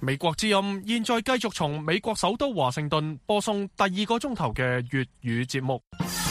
美國之音現在繼續從美國首都華盛頓播送第2個鐘頭嘅粵語節目。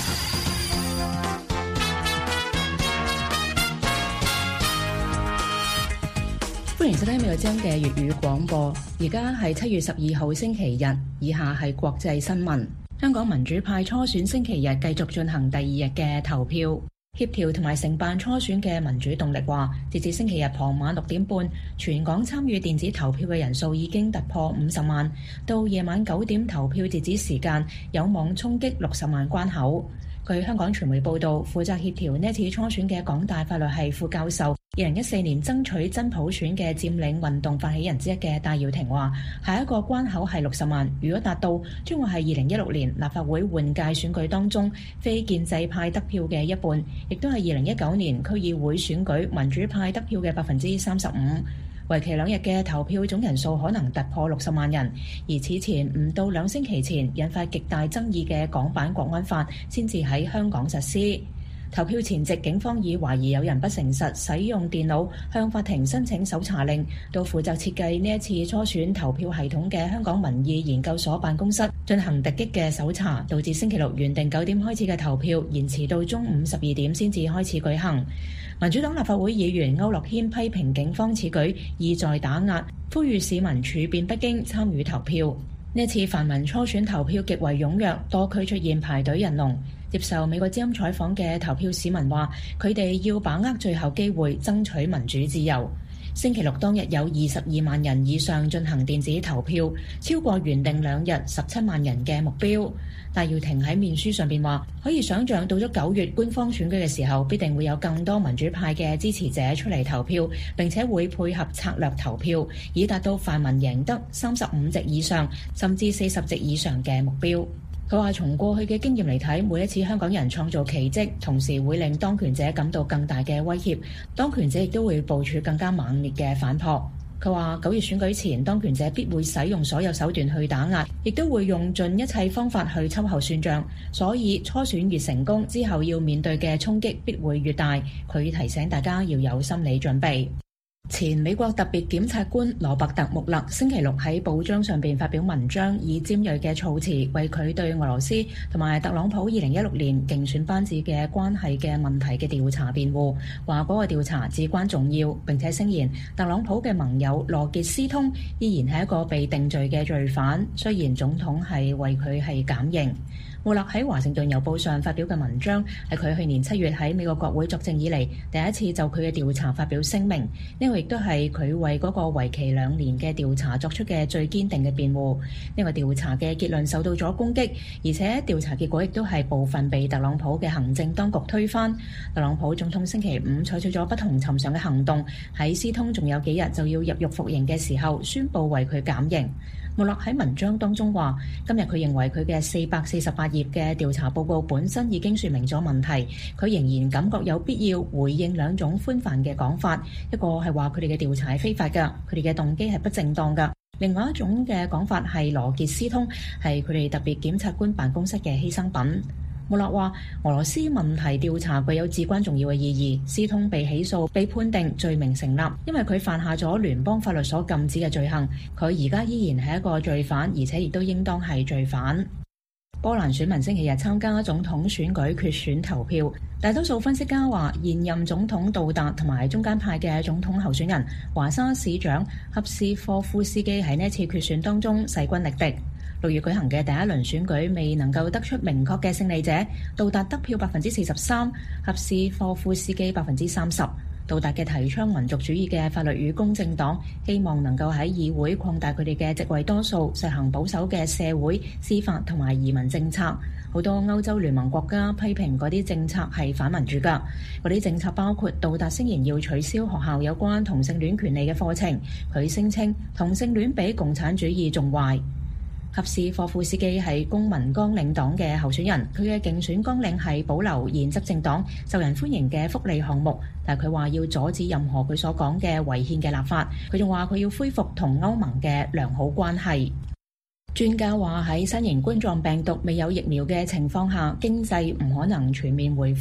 歡迎收聽美國之音嘅粵語廣播。而家係7月12號星期日，以下係國際新聞。香港民主派初選星期日繼續進行第2日嘅投票。協調同埋承辦初選嘅民主動力話，截至星期日傍晚6點半，全港參與電子投票嘅人數已經突破50萬，到夜晚9點投票截止時間，有望衝擊60萬關口。據香港傳媒報道，負責協調呢次初選嘅港大法律系副教授、2014年爭取真普選嘅佔領運動發起人之一嘅戴耀廷話，下一個關口係60萬，如果達到，將會係2016年立法會換屆選舉當中非建制派得票嘅一半，亦都係2019年區議會選舉民主派得票嘅35%。為期2日嘅投票總人數可能突破60萬人，而此前唔到2星期前引發極大爭議嘅港版國安法先至喺香港實施。投票前夕，警方以懷疑有人不誠實使用電腦向法庭申請搜查令，到負責設計呢一次初選投票系統嘅香港民意研究所辦公室進行突擊嘅搜查，導致星期六原定9點開始嘅投票延遲到中午12點先至開始舉行。民主黨立法會議員區諾軒批評警方此舉意在打壓，呼籲市民處變不驚參與投票。呢一次泛民初選投票極為踴躍，多區出現排隊人龍。接受美國之音採訪嘅投票市民話，佢哋要把握最後機會，爭取民主自由。星期六當日有22萬人以上進行電子投票，超過原定2日17萬人嘅目標。戴耀廷喺面書上邊話，可以想像到咗9月官方選舉嘅時候，必定會有更多民主派嘅支持者出嚟投票，並且會配合策略投票，以達到泛民贏得35席以上，甚至40席以上嘅目標。佢話：從過去嘅經驗嚟睇，每一次香港人創造奇蹟，同時會令當權者感到更大嘅威脅，當權者亦都會部署更加猛烈嘅反撲。佢話9月選舉前，當權者必會使用所有手段去打壓，亦都會用盡一切方法去秋後算賬，所以初選越成功，之後要面對嘅衝擊必會越大。佢提醒大家要有心理準備。前美國特別檢察官羅伯特·穆勒星期六喺報章上邊發表文章，以尖銳嘅措辭為佢對俄羅斯同埋特朗普2016年競選班子嘅關係嘅問題嘅調查辯護，話嗰個調查至關重要，並且聲言特朗普嘅盟友羅傑斯通依然係一個被定罪嘅罪犯，雖然總統係為佢係減刑。穆勒喺華盛頓郵報上發表嘅文章係佢去年7月喺美國國會作證以嚟第一次就佢嘅調查發表聲明，呢個亦都係佢為嗰個為期2年嘅調查作出嘅最堅定嘅辯護。呢個調查嘅結論受到咗攻擊，而且調查結果亦都係部分被特朗普嘅行政當局推翻。特朗普總統星期5採取咗不同尋常嘅行動，喺斯通仲有幾日就要入獄服刑嘅時候，宣布為佢減刑。穆勒喺文章當中話，今日佢認為佢嘅448頁嘅調查報告本身已經說明咗問題，佢仍然感覺有必要回應2種寬泛嘅講法，一個係話佢哋嘅調查係非法㗎，佢哋嘅動機係不正當㗎。另外一種嘅講法係羅傑斯通係佢哋特別檢察官辦公室嘅犧牲品。穆勒話，俄羅斯問題調查具有至關重要嘅意義。斯通被起訴、被判定罪名成立，因為佢犯下咗聯邦法律所禁止嘅罪行。佢而家依然係一個罪犯，而且亦都應當係罪犯。波蘭選民星期日參加總統選舉決選投票，大多數分析家話，現任總統杜達同埋中間派嘅總統候選人華沙市長恰斯科夫斯基喺呢次決選當中勢均力敵。6月舉行嘅第一輪選舉未能夠得出明確嘅勝利者，杜達得票43%，恰斯科夫斯基30%。杜達嘅提倡民族主義嘅法律與公正黨希望能夠喺議會擴大佢哋嘅席位多數，實行保守嘅社會、司法同埋移民政策。好多歐洲聯盟國家批評嗰啲政策係反民主㗎。嗰啲政策包括杜達聲言要取消學校有關同性戀權利嘅課程，佢聲稱同性戀比共產主義仲壞。恰斯科夫斯基係公民綱領黨嘅候選人，佢嘅競選綱領係保留現執政黨受人歡迎嘅福利項目，但係佢話要阻止任何佢所講嘅違憲嘅立法。佢仲話佢要恢復同歐盟嘅良好關係。專家話喺新型冠狀病毒未有疫苗嘅情況下，經濟唔可能全面恢復。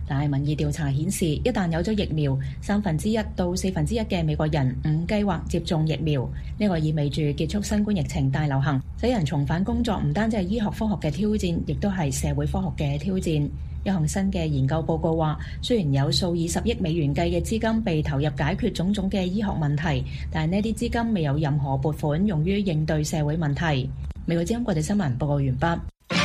但係民意調查顯示，一旦有咗疫苗，1/3到1/4嘅美國人唔計劃接種疫苗。呢個意味住結束新冠疫情大流行，使人重返工作唔單止係醫學科學嘅挑戰，亦都係社會科學嘅挑戰。一項新嘅研究報告話，雖然有數以十億美元計嘅資金被投入解決種種嘅醫學問題，但係呢啲資金未有任何撥款用於應對社會問題。美國之音國際新聞報告完畢。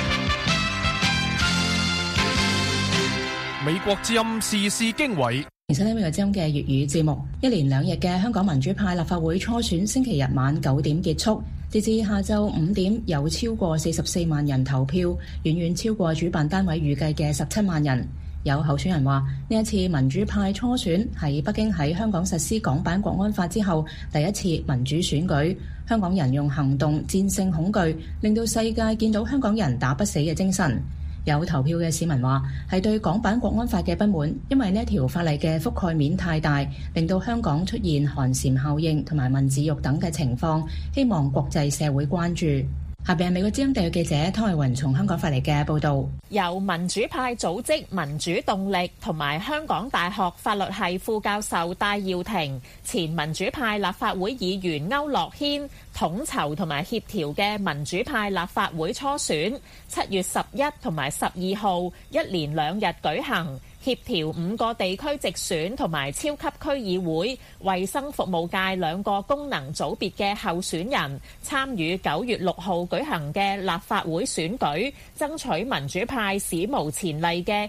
美國之音時事經緯， 而收聽美國之音嘅粵語節目。一連2日嘅香港民主派立法會初選星期日晚9點結束，截至下晝5點有超過44萬人投票，遠遠超過主辦單位預計嘅17萬人。有候選人話，呢一次民主派初選係北京喺香港實施港版國安法之後第一次民主選舉，香港人用行動戰勝恐懼，令到世界見到香港人打不死嘅精神。有投票嘅市民話，係對港版國安法嘅不滿，因為呢條法例嘅覆蓋面太大，令到香港出現寒蟬效應同埋文字獄等嘅情況，希望國際社會關注。下邊係美國之音特約記者湯慧雲從香港發嚟嘅報導。 由民主派組織民主動力同埋香港大學法律系副教授戴耀廷、前民主派立法會議員區諾軒統籌同埋協調嘅民主派立法會初選，7月11同埋12號一連2日舉行。協調5個地區直選同埋超級區議會、衛生服務界2個功能組別嘅候選人參與9月6號舉行嘅立法會選舉，爭取民主派史無前例嘅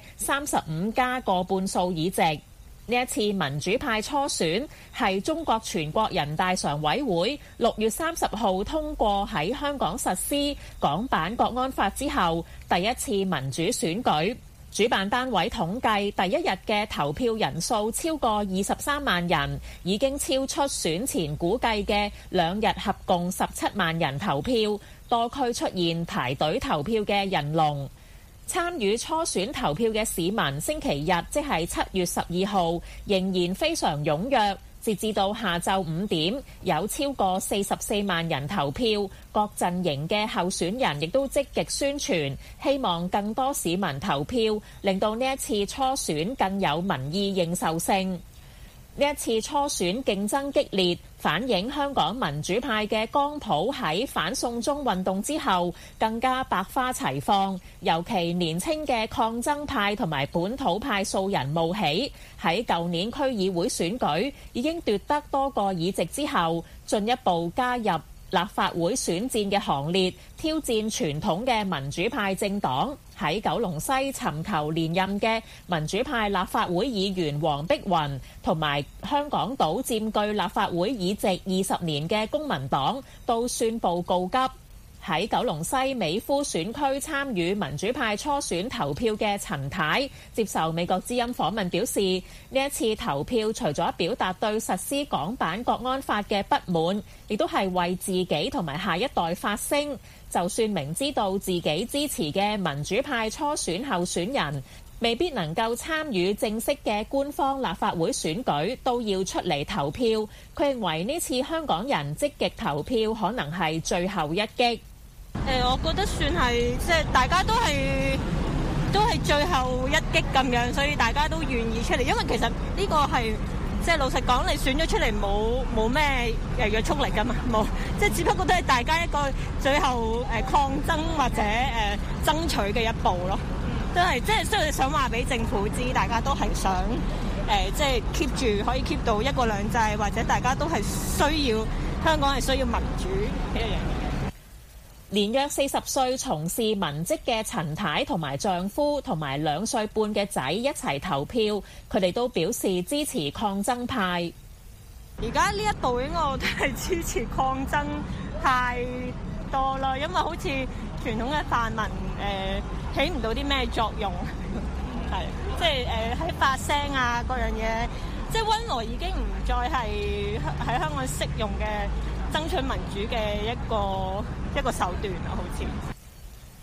35+過半數議席。呢一次民主派初選係中國全國人大常委會6月30號通過喺香港實施港版國安法之後第一次民主選舉。主辦單位統計第一日嘅投票人數超過23萬人，已經超出選前估計嘅2日合共17萬人投票，多區出現排隊投票嘅人龍。參與初選投票嘅市民，星期日即係7月12號，仍然非常踴躍。截至到下晝5點，有超過44萬人投票，各陣營嘅候選人亦都積極宣傳，希望更多市民投票，令到呢一次初選更有民意認受性。呢一次初選競爭激烈，反映香港民主派嘅光譜喺反送中運動之後更加百花齊放，尤其年輕嘅抗爭派同埋本土派數人冒起，喺舊年區議會選舉已經奪得多個議席之後，進一步加入立法會選戰嘅行列，挑戰傳統嘅民主派政黨。喺九龍西尋求連任嘅民主派立法會議員黃碧雲同埋香港島佔據立法會議席20年嘅公民黨都宣布告急。喺九龍西美孚選區參與民主派初選投票嘅陳太接受美國之音訪問表示，呢一次投票除咗表達對實施港版國安法嘅不滿，亦都係為自己同埋下一代發聲。就算明知道自己支持嘅民主派初選候選人未必能夠參與正式嘅官方立法會選舉，都要出嚟投票。佢認為呢次香港人積極投票可能係最後一擊。 我覺得算係即係大家都係最後一擊咁樣，所以大家都願意出嚟。因為其實呢個係即係老實講，你選咗出嚟冇咩約束力㗎嘛，冇即係只不過都係大家一個最後抗爭或者爭取嘅一步咯。都係即係雖然想話俾政府知，大家都係想即係 keep 住可以 keep 到一國兩制，或者大家都係需要香港係需要民主呢一樣嘢。 年約40歲從事文職嘅陳太同埋丈夫同埋2歲半嘅仔一齊投票，佢哋都表示支持抗爭派。 而家呢一步應該我都係支持抗爭派多啦，因為好似傳統嘅泛民起唔到啲咩作用，係即係喺發聲啊各樣嘢，即係溫和已經唔再係喺香港適用嘅爭取民主嘅一個手段啦，好似。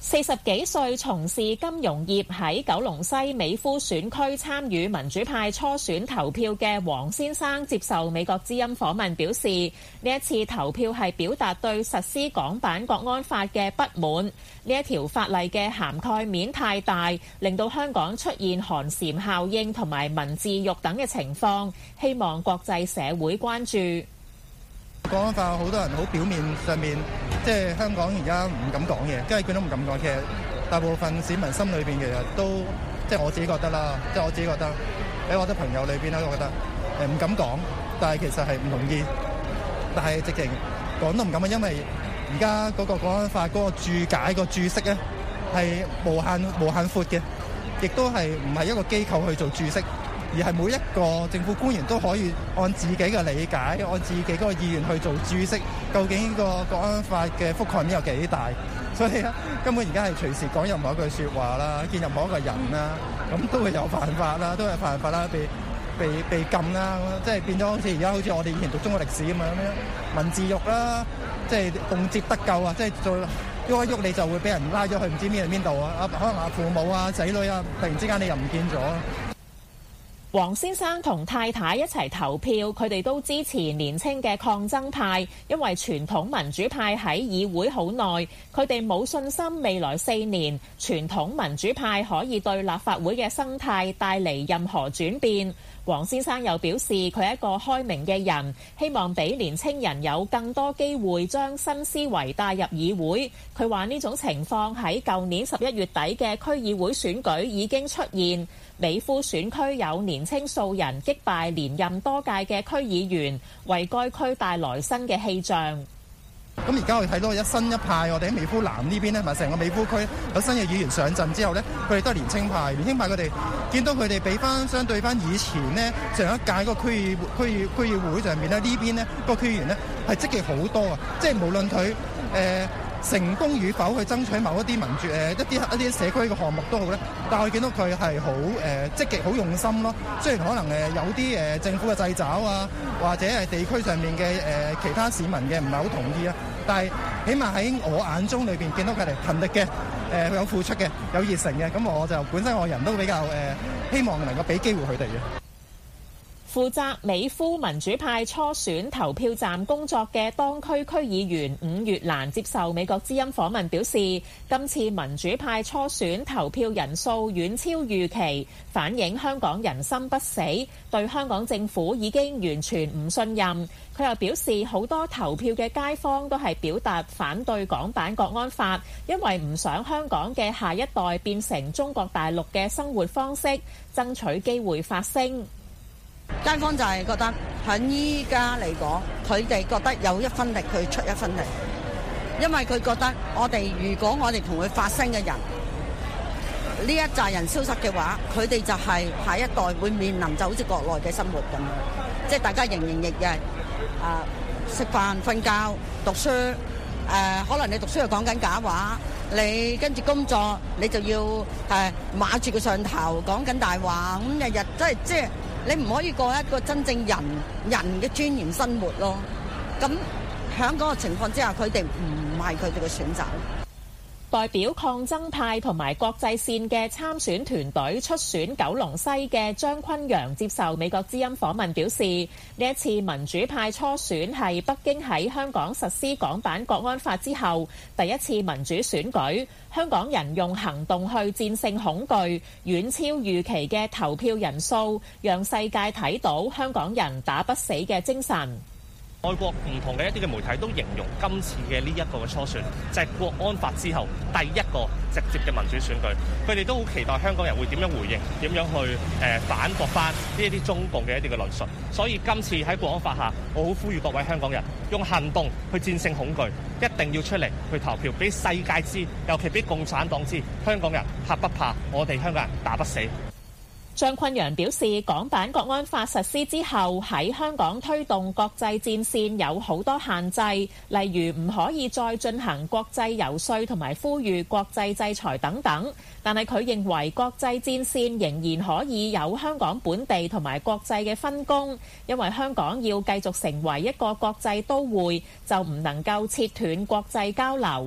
40幾歲從事金融業喺九龍西美孚選區參與民主派初選投票嘅黃先生接受美國之音訪問表示，呢一次投票係表達對實施港版國安法嘅不滿。呢一條法例嘅涵蓋面太大，令到香港出現寒蟬效應同埋文字獄等嘅情況，希望國際社會關注。 國安法好多人好表面上面，即係香港而家唔敢講嘢，跟住佢都唔敢講。其實大部分市民心裏邊其實都，即係我自己覺得啦，即係我自己覺得喺我啲朋友裏邊咧，我覺得唔敢講，但係其實係唔同意，但係直情講都唔敢啊，因為而家嗰個國安法嗰個注解個注釋咧係無限闊嘅，亦都係唔係一個機構去做注釋。而係每一個政府官員都可以按自己嘅理解，按自己嗰個意願去做注釋，究竟呢個國安法嘅覆蓋面有幾大？所以咧，根本而家係隨時講任何一句説話啦，見任何一個人啦，咁都會有犯法啦，都係犯法啦，被禁啦，即係變咗好似而家好似我哋以前讀中國歷史咁樣文字獄啦，即係動輒得咎啊，即係做喐一喐你就會俾人拉咗去唔知邊度啊，可能父母啊、仔女啊，突然之間你又唔見咗。 黃先生同太太一齊投票，佢哋都支持年輕嘅抗爭派，因為傳統民主派喺議會好耐，佢哋冇信心未來4年傳統民主派可以對立法會嘅生態帶嚟任何轉變。黃先生又表示，佢係一個開明嘅人，希望俾年青人有更多機會將新思維帶入議會。佢話呢種情況喺舊年11月底嘅區議會選舉已經出現。美孚選區有年青素人擊敗連任多屆嘅區議員，為該區帶來新嘅氣象。 咁而家我哋睇到一新一派，我哋喺美孚南呢邊咧，同埋成個美孚區有新嘅議員上陣之後咧，佢哋都係年青派。年青派佢哋見到佢哋比翻相對翻以前呢，上一屆嗰個區議會上面咧，呢邊呢個區議員呢係積極好多啊！即係無論佢成功與否去爭取某一啲民主一啲社區嘅項目都好咧，但係我見到佢係好積極、好用心咯。雖然可能有啲政府嘅掣肘啊，或者係地區上面嘅其他市民嘅唔係好同意啊，但係起碼喺我眼中裏邊見到佢哋勤力嘅，有付出嘅，有熱誠嘅，咁我就本身我人都比較希望能夠俾機會佢哋嘅。 負責美孚民主派初選投票站工作嘅當區區議員伍月蘭接受美國之音訪問表示，今次民主派初選投票人數遠超預期，反映香港人心不死，對香港政府已經完全唔信任。佢又表示，好多投票嘅街坊都係表達反對港版國安法，因為唔想香港嘅下一代變成中國大陸嘅生活方式，爭取機會發聲。 街坊就係覺得喺依家嚟講，佢哋覺得有一分力，佢出一分力，因為佢覺得如果我哋同佢發聲嘅人，呢一紮人消失嘅話，佢哋就係下一代會面臨就好似國內嘅生活咁樣，即係大家營營役役，食飯、瞓覺、讀書，可能你讀書又講緊假話，你跟住工作你就要馬住個上頭講緊大話，咁日日即係。你唔可以過一個真正人嘅尊嚴生活咯。咁喺嗰個情況之下，佢哋唔係佢哋嘅選擇。 代表抗爭派同埋國際線嘅參選團隊出選九龍西嘅張崑陽接受美國之音訪問表示，呢一次民主派初選係北京喺香港實施港版國安法之後第一次民主選舉，香港人用行動去戰勝恐懼，遠超預期嘅投票人數，讓世界睇到香港人打不死嘅精神。 外國唔同嘅一啲嘅媒體都形容今次嘅呢一個嘅初選就係國安法之後第一個直接嘅民主選舉，佢哋都好期待香港人會點樣回應，點樣去反駁翻呢一啲中共嘅一啲嘅論述。所以今次喺國安法下，我好呼籲各位香港人用行動去戰勝恐懼，一定要出嚟去投票，俾世界知，尤其俾共產黨知，香港人怕不怕？我哋香港人打不死。 張崑陽表示，港版國安法實施之後，喺香港推動國際戰線有好多限制，例如唔可以再進行國際遊說同埋呼籲國際制裁等等。但係佢認為國際戰線仍然可以有香港本地同埋國際嘅分工，因為香港要繼續成為一個國際都會，就唔能夠切斷國際交流。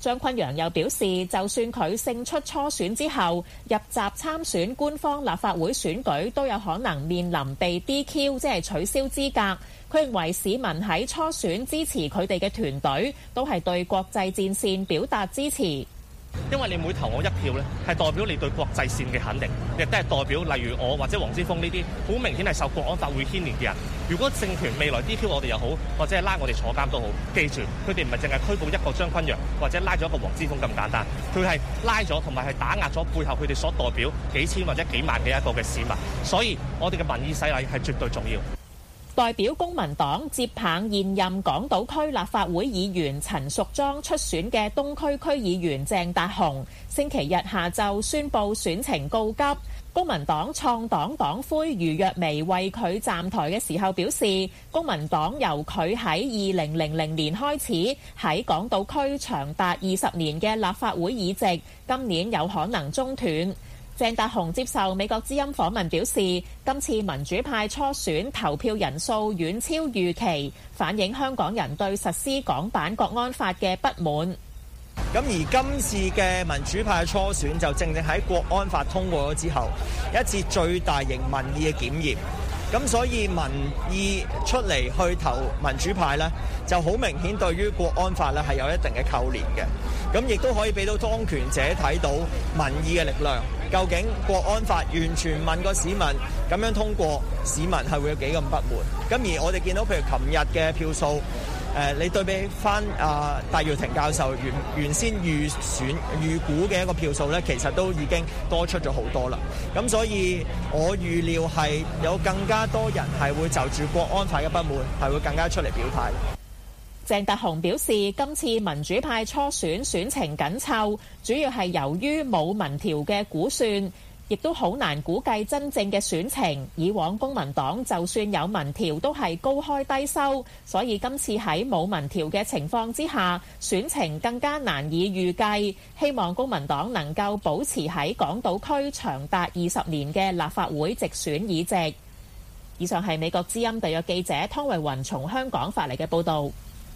張崑陽又表示，就算佢勝出初選之後入閘參選官方立法會選舉，都有可能面臨被 DQ， 即係取消資格。佢認為市民喺初選支持佢哋嘅團隊，都係對國際戰線表達支持。 因為你每投我一票咧，係代表你對國際線嘅肯定，亦都係代表例如我或者黃之鋒呢啲好明顯係受國安法會牽連嘅人。如果政權未來 DQ 我哋又好，或者係拉我哋坐監都好，記住佢哋唔係淨係拘捕一個張崑陽，或者拉咗一個黃之鋒咁簡單，佢係拉咗同埋係打壓咗背後佢哋所代表幾千或者幾萬嘅一個嘅市民。所以我哋嘅民意洗禮係絕對重要。 代表公民黨接棒現任港島區立法會議員陳淑莊出選嘅東區區議員鄭達鴻，星期日下晝宣布選情告急。公民黨創黨黨魁余若薇為佢站台嘅時候表示，公民黨由佢喺2000年開始喺港島區長達20年嘅立法會議席，今年有可能中斷。鄭達鴻接受美國之音訪問表示，今次民主派初選投票人數遠超預期，反映香港人對實施港版國安法嘅不滿。 咁而今次嘅民主派初選就正正喺國安法通過咗之後，一次最大型民意嘅檢驗。咁所以民意出嚟去投民主派呢，就好明顯對於國安法呢係有一定嘅扣連嘅。咁亦都可以俾到當權者睇到民意嘅力量。究竟國安法完全問個市民咁樣通過，市民係會有幾咁不滿？咁而我哋見到譬如琴日嘅票數，你對比翻戴耀廷教授原先預估嘅一個票數呢，其實都已經多出咗好多啦。咁所以我預料係有更加多人係會就住國安法嘅不滿，係會更加出嚟表態。 鄭達鴻表示，今次民主派初選選情緊湊，主要係由於冇民調嘅估算，亦都好難估計真正嘅選情。以往公民黨就算有民調都係高開低收，所以今次喺冇民調嘅情況之下，選情更加難以預計。希望公民黨能夠保持喺港島區長達20年嘅立法會直選議席。以上係美國之音特約記者湯慧雲從香港發嚟嘅報導。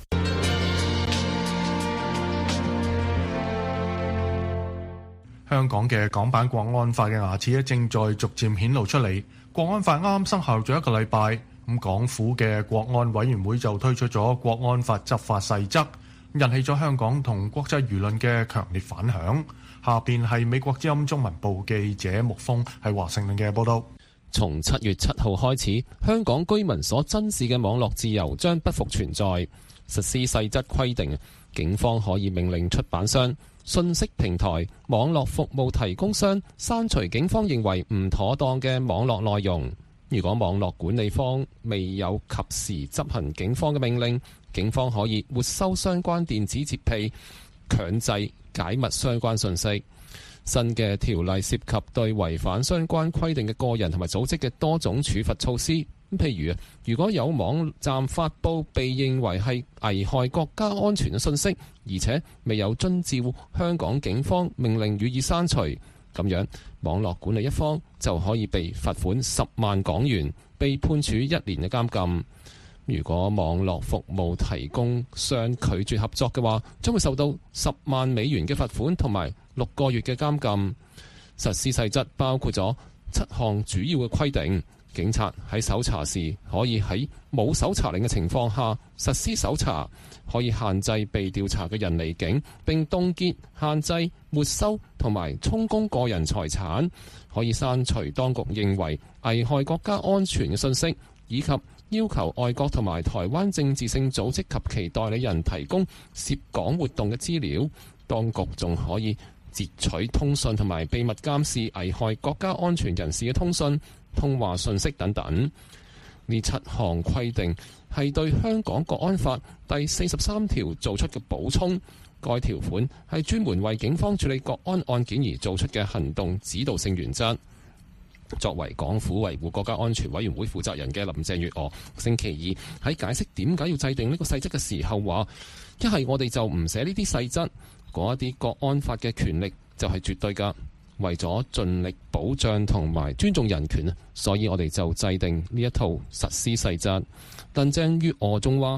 香港嘅港版國安法嘅牙齒正在逐漸顯露出嚟。國安法啱啱生效咗1個禮拜，咁港府嘅國安委員會就推出咗國安法執法細則，引起咗香港同國際輿論嘅強烈反響。下邊係美國之音中文部記者木峰喺華盛頓嘅報道。 從7月7號開始，香港居民所珍視嘅網絡自由將不復存在。實施細則規定，警方可以命令出版商、信息平台、網絡服務提供商刪除警方認為唔妥當嘅網絡內容。如果網絡管理方未有及時執行警方嘅命令，警方可以沒收相關電子設備，強制解密相關信息。新嘅條例涉及對違反相關規定嘅個人同埋組織嘅多種處罰措施。譬如如果有網站發布被認為係危害國家安全嘅信息，而且未有遵照香港警方命令予以刪除，咁樣網絡管理一方就可以被罰款10萬港元，被判處1年嘅監禁。如果網絡服務提供商拒絕合作嘅話，將會受到10萬美元嘅罰款同埋6個月嘅監禁。實施細則包括咗7項主要嘅規定。警察喺搜查時可以喺冇搜查令嘅情況下實施搜查，可以限制被調查嘅人離境，並凍結、限制、沒收同埋充公個人財產，可以刪除當局認為危害國家安全嘅信息，以及要求外國同埋台灣政治性組織及其代理人提供涉港活動嘅資料。當局仲可以截取通訊同埋秘密監視危害國家安全人士嘅通訊、通話信息等等。呢7項規定係對香港國安法第43條做出嘅補充。該條款係專門為警方處理國安案件而做出嘅行動指導性原則。作為港府維護國家安全委員會負責人嘅林鄭月娥，星期二喺解釋點解要制定呢個細則嘅時候話：一係我哋就唔寫呢啲細則，嗰一啲國安法嘅權力就係絕對㗎。為咗盡力保障同埋尊重人權，所以我哋就制定呢一套實施細則。林鄭月娥仲話：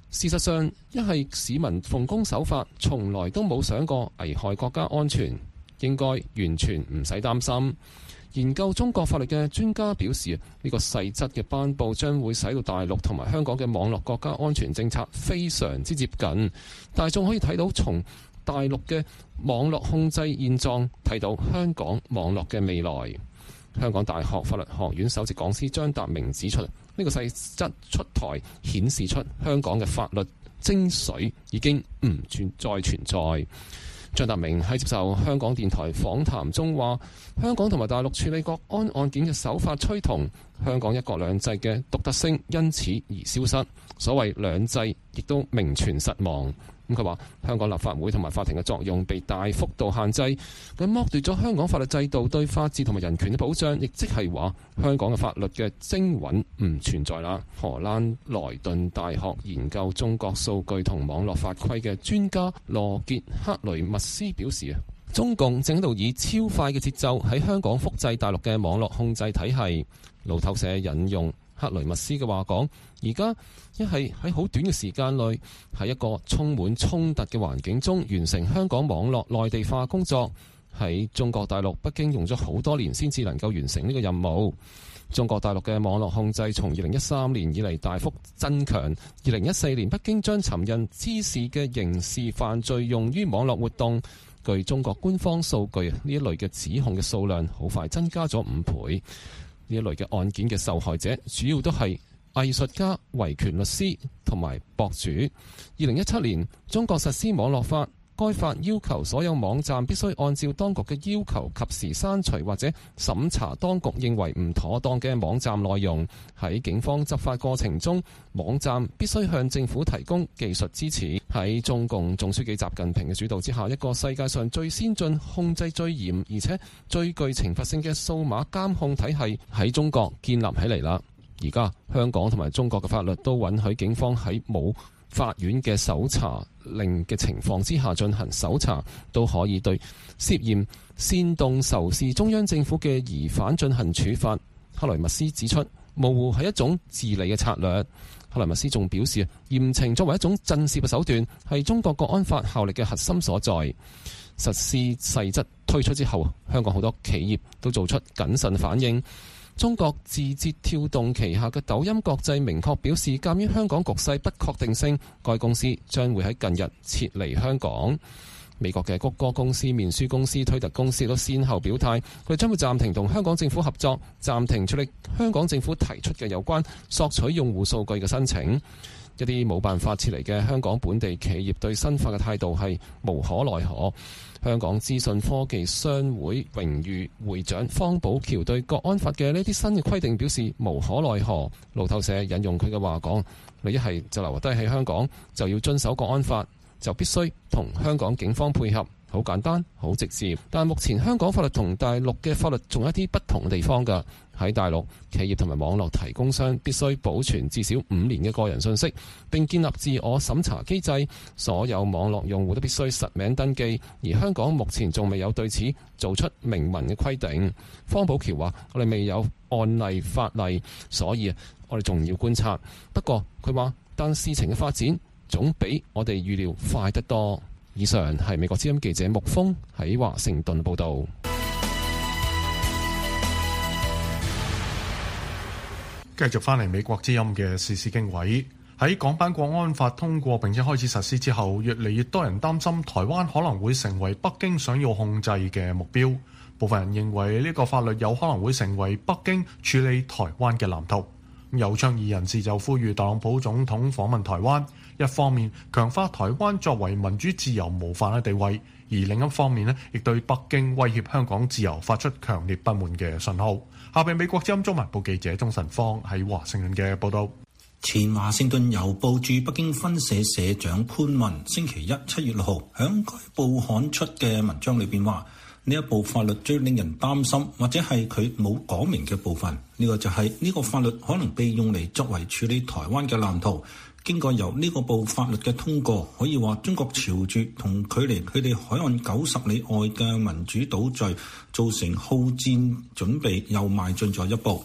事實上，一係市民奉公守法，從來都冇想過危害國家安全，應該完全唔使擔心。研究中國法律嘅專家表示，呢個細則嘅頒布將會使到大陸同埋香港嘅網絡國家安全政策非常之接近。大眾可以睇到從大陸嘅網絡控制現狀，睇到香港網絡嘅未來。香港大學法律學院首席講師張達明指出，呢個細則出台顯示出香港嘅法律精髓已經唔再存在。張達明喺接受香港電台訪談中話，香港同埋大陸處理國安案件嘅手法趨同，香港一國兩制嘅獨特性因此而消失，所謂兩制亦都名存實亡。佢話香港立法會同埋法庭嘅作用被大幅度限制，咁剝奪咗香港法律制度對法治同埋人權嘅保障，亦即係話香港嘅法律嘅精韻唔存在啦。荷蘭萊頓大學研究中國數據同網絡法規嘅專家羅傑克雷密斯表示，中共正喺度以超快嘅節奏喺香港複製大陸嘅網絡控制體系。路透社引用克雷密斯嘅話講，而家一係喺好短嘅時間內，喺一個充滿衝突嘅環境中完成香港網絡內地化工作。喺中國大陸，北京用咗好多年先至能夠完成呢個任務。中國大陸嘅網絡控制從2013年以嚟大幅增強。2014年，北京將尋釁滋事嘅刑事犯罪用於網絡活動。據中國官方數據，呢一類嘅指控嘅數量好快增加咗5倍。呢一類嘅案件嘅受害者主要都係藝術家、維權律師同埋博主。2017年，中國實施網絡法，該法要求所有網站必須按照當局嘅要求及時刪除或者審查當局認為唔妥當嘅網站內容。喺警方執法過程中，網站必須向政府提供技術支持。喺中共總書記習近平嘅主導之下，一個世界上最先進、控制最嚴而且最具懲罰性嘅數碼監控體系喺中國建立起嚟啦。而家香港同埋中國嘅法律都允許警方喺冇法院嘅搜查令嘅情況之下進行搜查，都可以對涉嫌煽動仇視中央政府嘅疑犯進行處罰。克雷密斯指出，模糊係一種治理嘅策略。克雷密斯仲表示，嚴懲作為一種震懾嘅手段，係中國國安法效力嘅核心所在。實施細則推出之後，香港好多企業都做出謹慎反應。中國字節跳動旗下嘅抖音國際明確表示，鑑於香港局勢不確定性，該公司將會喺近日撤離香港。美國嘅谷歌公司、面書公司、推特公司都先後表態，佢哋將會暫停同香港政府合作，暫停處理香港政府提出嘅有關索取用戶數據嘅申請。一啲冇辦法撤離嘅香港本地企業對新法嘅態度係無可奈何。香港資訊科技商會榮譽會長方寶橋對國安法嘅呢啲新嘅規定表示無可奈何。路透社引用佢嘅話講，你一係就留低喺香港，就要遵守國安法，就必須同香港警方配合。好簡單，好直接。但目前香港法律同大陸嘅法律仲有一啲不同嘅地方㗎。喺大陸，企業同埋網絡提供商必須保存至少5年嘅個人信息，並建立自我審查機制。所有網絡用戶都必須實名登記，而香港目前仲未有對此做出明文嘅規定。方寶橋話：我哋未有案例法例，所以我哋仲要觀察。不過佢話，但事情嘅發展總比我哋預料快得多。以上係美國之音記者木峰喺華盛頓報道。 繼續翻嚟美國之音嘅時事經緯，喺港版國安法通過並且開始實施之後，越嚟越多人擔心台灣可能會成為北京想要控制嘅目標。部分人認為呢個法律有可能會成為北京處理台灣嘅藍圖。有倡議人士就呼籲特朗普總統訪問台灣，一方面強化台灣作為民主自由模範嘅地位，而另一方面亦對北京威脅香港自由發出強烈不滿嘅信號。下邊美國之音中文部記者鍾晨芳喺華盛頓嘅報導。 前華盛頓郵報駐北京分社社長潘文星期一7月6號響該報刊出嘅文章裏邊話，呢一部法律最令人擔心，或者係佢冇講明嘅部分，呢個就係呢個法律可能被用嚟作為處理台灣嘅藍圖。經過由呢個部法律嘅通過，可以話中國朝住同距離佢哋海岸90里外嘅民主島嶼造成好戰準備又邁進咗一步。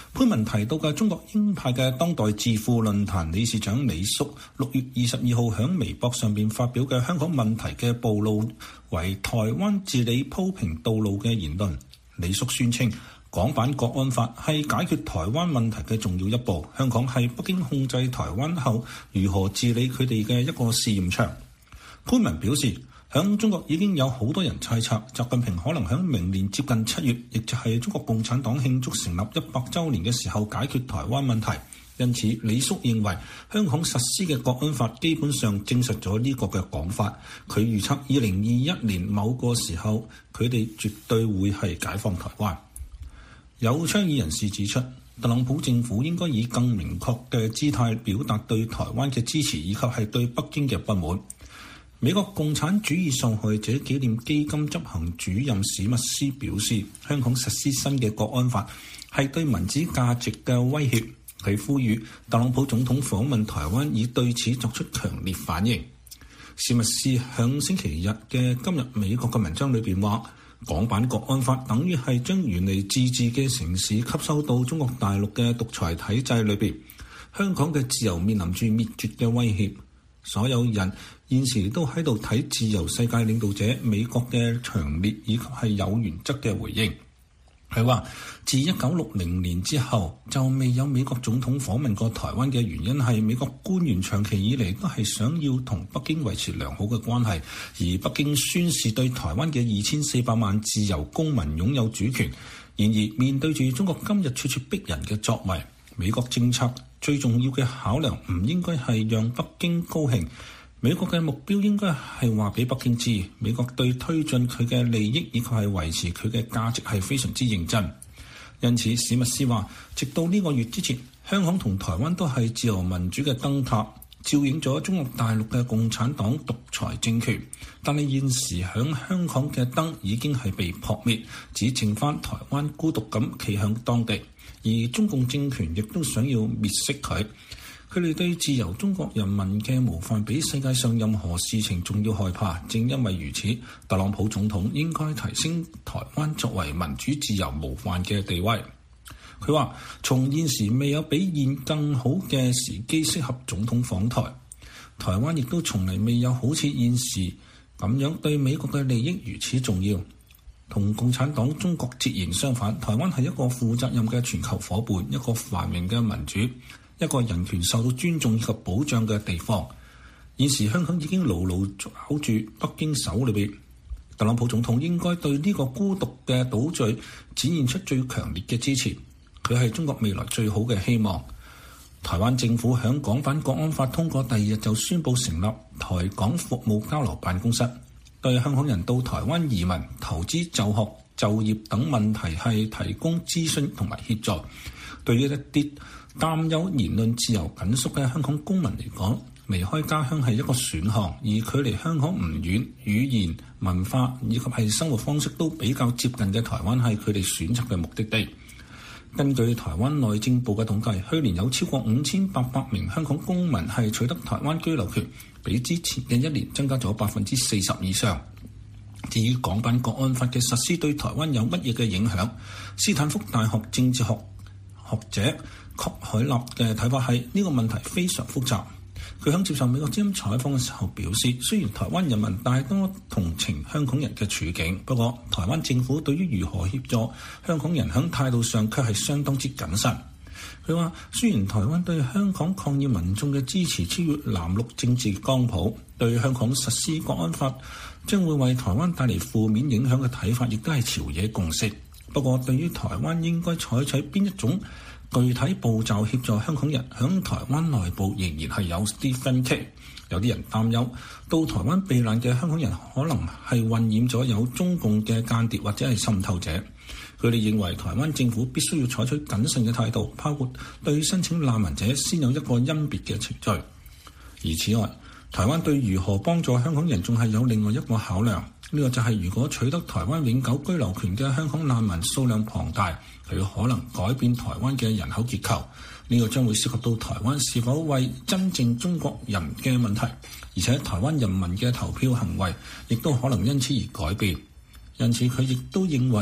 潘文提到嘅中國鷹派嘅當代智庫論壇理事長李叔6月22號喺微博上邊發表嘅香港問題嘅暴露為台灣治理鋪平道路嘅言論。李叔宣稱港版國安法係解決台灣問題嘅重要一步，香港係北京控制台灣後如何治理佢哋嘅一個試驗場。潘文表示，響中國已經有好多人猜測習近平可能響明年接近7月，亦就係中國共產黨慶祝成立100週年嘅時候解決台灣問題。因此，李叔認為香港實施嘅國安法基本上證實咗呢個嘅講法。佢預測2021年某個時候，佢哋絕對會係解放台灣。有倡議人士指出，特朗普政府應該以更明確嘅姿態表達對台灣嘅支持，以及係對北京嘅不滿。美國共產主義受害者紀念基金執行主任史密斯表示，香港實施新嘅國安法係對民主價值嘅威脅。佢呼籲特朗普總統訪問台灣，以對此作出強烈反應。史密斯響星期日嘅今日美國嘅文章裏邊話，港版國安法等於係將原嚟自治嘅城市吸收到中國大陸嘅獨裁體制裏邊，香港嘅自由面臨住滅絕嘅威脅。所有人現時都喺度睇自由世界領導者美國嘅強烈以及係有原則嘅回應。佢話，自1960年之後就未有美國總統訪問過台灣嘅原因係美國官員長期以嚟都係想要同北京維持良好嘅關係，而北京宣示對台灣嘅2400萬自由公民擁有主權。然而面對住中國今日處處逼人嘅作為，美國政策最重要嘅考量唔應該係讓北京高興，美國嘅目標應該係話俾北京知，美國對推進佢嘅利益以及係維持佢嘅價值係非常之認真。因此，史密斯話，直到呢個月之前，香港同台灣都係自由民主嘅燈塔，照映咗中國大陸嘅共產黨獨裁政權。但係現時響香港嘅燈已經係被撲滅，只剩翻台灣孤獨咁企向當地，而中共政權亦都想要滅熄佢。佢哋對自由中國人民嘅模範比世界上任何事情仲要害怕。正因為如此，特朗普總統應該提升台灣作為民主自由模範嘅地位。佢話，從現時未有比現更好嘅時機適合總統訪台，台灣亦都從嚟未有好似現時咁樣對美國嘅利益如此重要。同共產黨中國截然相反，台灣係一個負責任嘅全球夥伴，一個繁榮嘅民主，一個人權受到尊重以及保障嘅地方。現時香港已經牢牢抓住北京手裏邊，特朗普總統應該對呢個孤獨嘅島嶼展現出最強烈嘅支持。佢係中國未來最好嘅希望。台灣政府響港版國安法通過第2日就宣布成立台港服務交流辦公室，對香港人到台灣移民、投資、就學、就業等問題係提供諮詢同埋協助。對於一啲擔憂言論自由緊縮嘅香港公民嚟講，離開家鄉係一個選項，而距離香港唔遠，語言、文化以及係生活方式都比較接近嘅台灣係佢哋選擇嘅目的地。根據台灣內政部嘅統計，去年有超過5800名香港公民係取得台灣居留權，比之前嘅1年增加咗40%以上。至於港版國安法嘅實施對台灣有乜嘢嘅影響，斯坦福大學政治學學者曲海立嘅睇法係呢個問題非常複雜。佢喺接受美國之音採訪嘅時候表示，雖然台灣人民大多同情香港人嘅處境，不過台灣政府對於如何協助香港人喺態度上卻係相當之謹慎。佢話，雖然台灣對香港抗議民眾嘅支持超越藍綠政治光譜，對香港實施國安法將會為台灣帶嚟負面影響嘅睇法亦都係朝野共識。不過對於台灣應該採取邊一種具體步驟協助香港人響台灣內部仍然係有啲分歧。有啲人擔憂到台灣避難嘅香港人可能係混染咗有中共嘅間諜或者係滲透者。佢哋認為台灣政府必須要採取謹慎嘅態度，包括對申請難民者先有一個甄別嘅程序。而此外，台灣對如何幫助香港人仲係有另外一個考量，呢個就係如果取得台灣永久居留權嘅香港難民數量龐大，佢可能改變台灣嘅人口結構。呢個將會涉及到台灣是否為真正中國人嘅問題，而且台灣人民嘅投票行為亦都可能因此而改變。因此佢亦都認為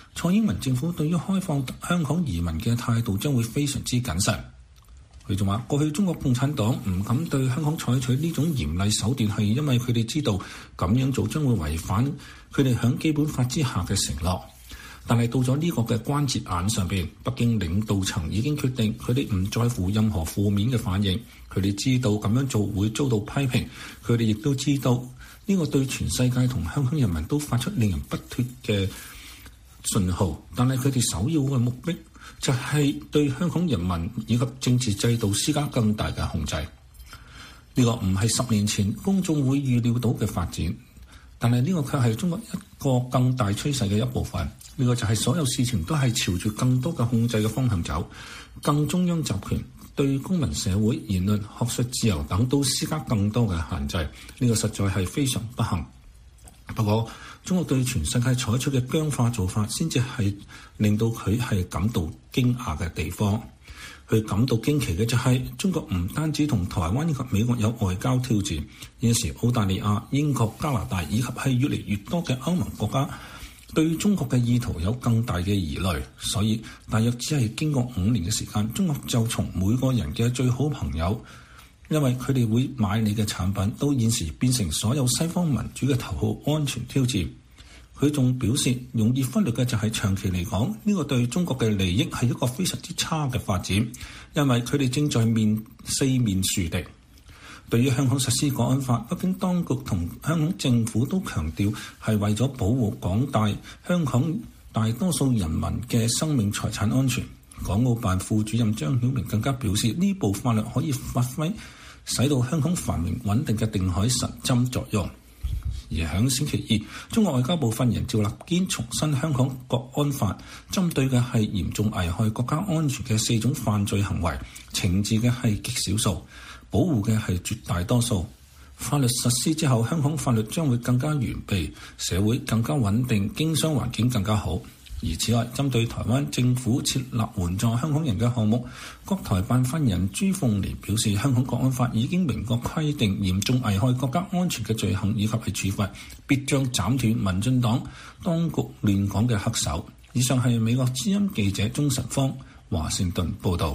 蔡英文政府對於開放香港移民嘅態度將會非常之謹慎。佢仲話：過去中國共產黨唔敢對香港採取呢種嚴厲手段，係因為佢哋知道咁樣做將會違反佢哋響基本法之下嘅承諾。但係到咗呢個嘅關節眼上邊，北京領導層已經決定佢哋唔在乎任何負面嘅反應。佢哋知道咁樣做會遭到批評，佢哋亦都知道呢個對全世界同香港人民都發出令人不脫嘅信號。但係佢哋首要嘅目標就係對香港人民以及政治制度施加更大嘅控制。呢個唔係10年前公眾會預料到嘅發展，但係呢個卻係中國一個更大趨勢嘅一部分。呢個就係所有事情都係朝住更多嘅控制嘅方向走，更中央集權，對公民社會、言論、學術自由等都施加更多嘅限制。呢個實在係非常不幸。不過，中國對全世界採取嘅僵化做法，先至係令到佢係感到驚訝嘅地方。佢感到驚奇嘅就係中國唔單止同台灣以及美國有外交挑戰，現時澳大利亞、英國、加拿大以及係越嚟越多嘅歐盟國家對中國嘅意圖有更大嘅疑慮，所以大約只係經過5年嘅時間，中國就從每個人嘅最好朋友，因為佢哋會買你嘅產品，到現時變成所有西方民主嘅頭號安全挑戰。佢仲表示，容易忽略嘅就係長期嚟講，呢個對中國嘅利益係一個非常之差嘅發展，因為佢哋正在四面樹敵。對於香港實施國安法，北京當局同香港政府都強調係為咗保護廣大香港大多數人民嘅生命財產安全。港澳辦副主任張曉明更加表示，呢部法律可以發揮使到香港繁榮穩定嘅定海神針作用。而喺星期二，中國外交部發言人趙立堅重申，香港國安法針對嘅係嚴重危害國家安全嘅4種犯罪行為，懲治嘅係極少數，保護嘅係絕大多數。法律實施之後，香港法律將會更加完備，社會更加穩定，經商環境更加好。而此外，針對台灣政府設立援助香港人嘅項目，國台辦發言人朱鳳蓮表示，香港國安法已經明確規定嚴重危害國家安全嘅罪行以及係處罰，必將斬斷民進黨當局亂港嘅黑手。以上係美國之音記者鍾晨芳華盛頓報導。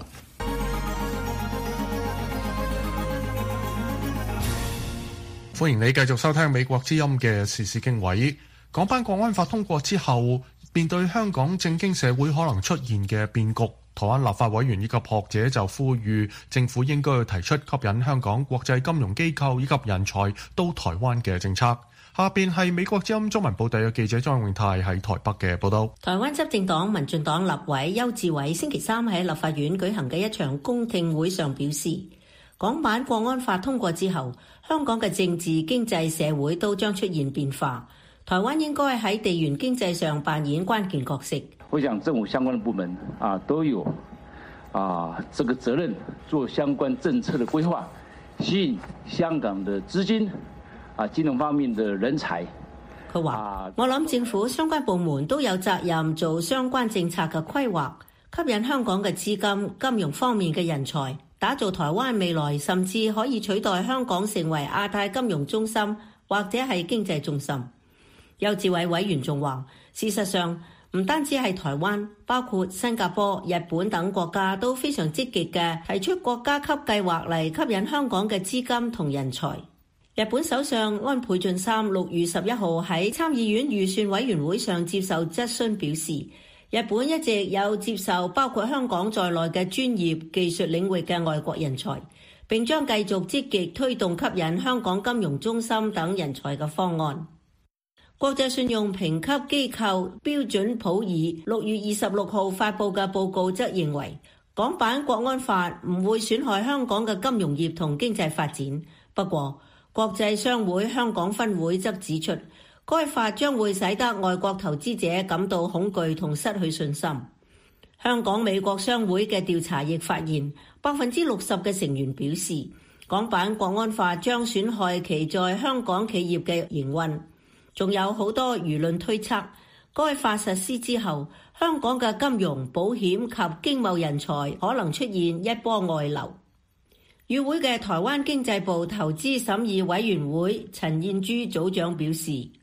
歡迎你繼續收聽美國之音嘅時事經緯。港版國安法通過之後，面對香港政經社會可能出現嘅變局，台灣立法委員以及學者就呼籲政府應該要提出吸引香港國際金融機構以及人才到台灣嘅政策。下邊係美國之音中文部第嘅記者莊永泰喺台北嘅報道。 台灣執政黨民進黨立委邱志偉星期三喺立法院舉行嘅一場公聽會上表示，港版國安法通過之後，香港嘅政治、經濟、社會都將出現變化。台灣應該喺地緣經濟上扮演關鍵角色。 我想政府相關的部門都有這個責任做相關政策的規劃，吸引香港的資金金融方面的人才。 佢話：我諗政府相關部門都有責任做相關政策嘅規劃，吸引香港嘅資金、金融方面嘅人才，打造台灣未來甚至可以取代香港成為亞太金融中心或者係經濟中心。邱志偉委員仲話，事實上唔單止係台灣，包括新加坡、日本等國家都非常積極嘅提出國家級計劃嚟吸引香港嘅資金同人才。日本首相安倍晉三6月11號喺參議院預算委員會上接受質詢表示，日本一直有接受包括香港在內嘅專業技術領域嘅外國人才，並將繼續積極推動吸引香港金融中心等人才嘅方案。國際信用評級機構標準普爾6月26號發布嘅報告則認為，港版國安法唔會損害香港嘅金融業同經濟發展。不過，國際商會香港分會則指出，該法將會使得外國投資者感到恐懼同失去信心。香港美國商會嘅調查亦發現，60% 嘅成員表示，港版國安法將損害其在香港企業嘅營運。仲有好多輿論推測，該法實施之後，香港嘅金融、保險及經貿人才可能出現一波外流。與會嘅台灣經濟部投資審議委員會陳燕珠組長表示，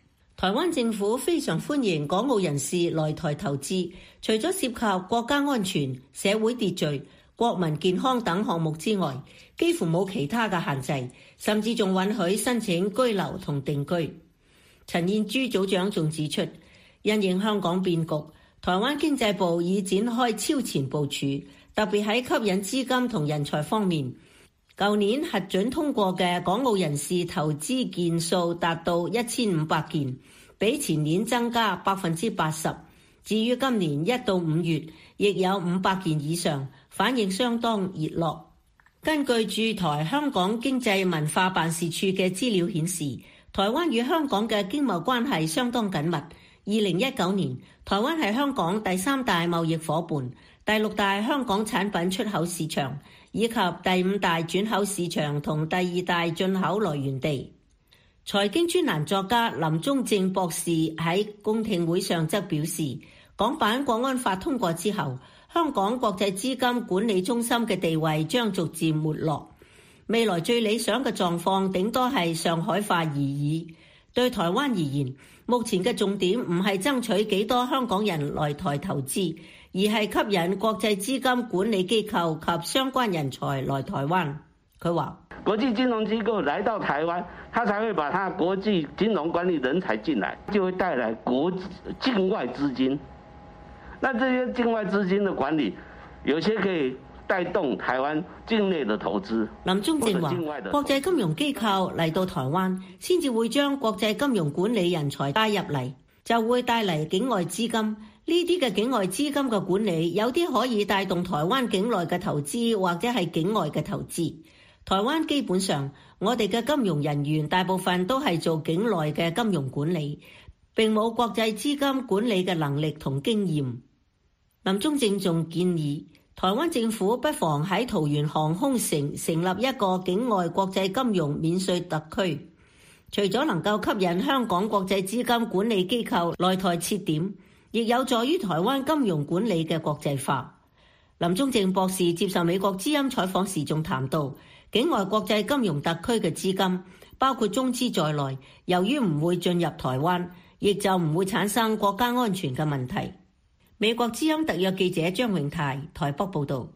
台灣政府非常歡迎港澳人士來台投資，除咗涉及國家安全、社會秩序、國民健康等項目之外，幾乎冇其他嘅限制，甚至仲允許申請居留同定居。陳燕珠組長仲指出，因應香港變局，台灣經濟部已展開超前部署，特別喺吸引資金同人才方面。舊年核准通過嘅港澳人士投資件數達到1500件，比前年增加80%。至於今年1到5月，亦有500件以上，反應相當熱絡。根據駐台香港經濟文化辦事處嘅資料顯示，台灣與香港嘅經貿關係相當緊密。2019年，台灣係香港第3大貿易夥伴、第6大香港產品出口市場，以及第5大轉口市場同第2大進口來源地。財經專欄作家林宗正博士喺公聽會上則表示，港版國安法通過之後，香港國際資金管理中心嘅地位將逐漸沒落。未來最理想嘅狀況頂多係上海化而已。對台灣而言，目前嘅重點唔係爭取幾多香港人來台投資，而係吸引國際資金管理機構及相關人才來台灣。佢話： 國際金融機構來到台灣，他才會把他國際金融管理人才進來，就會帶來境外資金。那這些境外資金的管理，有些可以帶動台灣境內的投資。 林宗正話：國際金融機構嚟到台灣，先至會將國際金融管理人才帶入嚟，就會帶嚟境外資金。呢啲嘅境外資金嘅管理，有啲可以帶動台灣境內嘅投資，或者係境外嘅投資。台灣基本上，我哋嘅金融人員大部分都係做境內嘅金融管理，並冇國際資金管理嘅能力同經驗。林宗正仲建議，台灣政府不妨喺桃園航空城成立一個境外國際金融免稅特區，除咗能夠吸引香港國際資金管理機構來台設點，亦有助於台灣金融管理嘅國際化。林宗正博士接受美國之音採訪時仲談到，境外國際金融特區嘅資金，包括中資在內，由於唔會進入台灣，亦就唔會產生國家安全嘅問題。美國之音特約記者張永泰台北報道。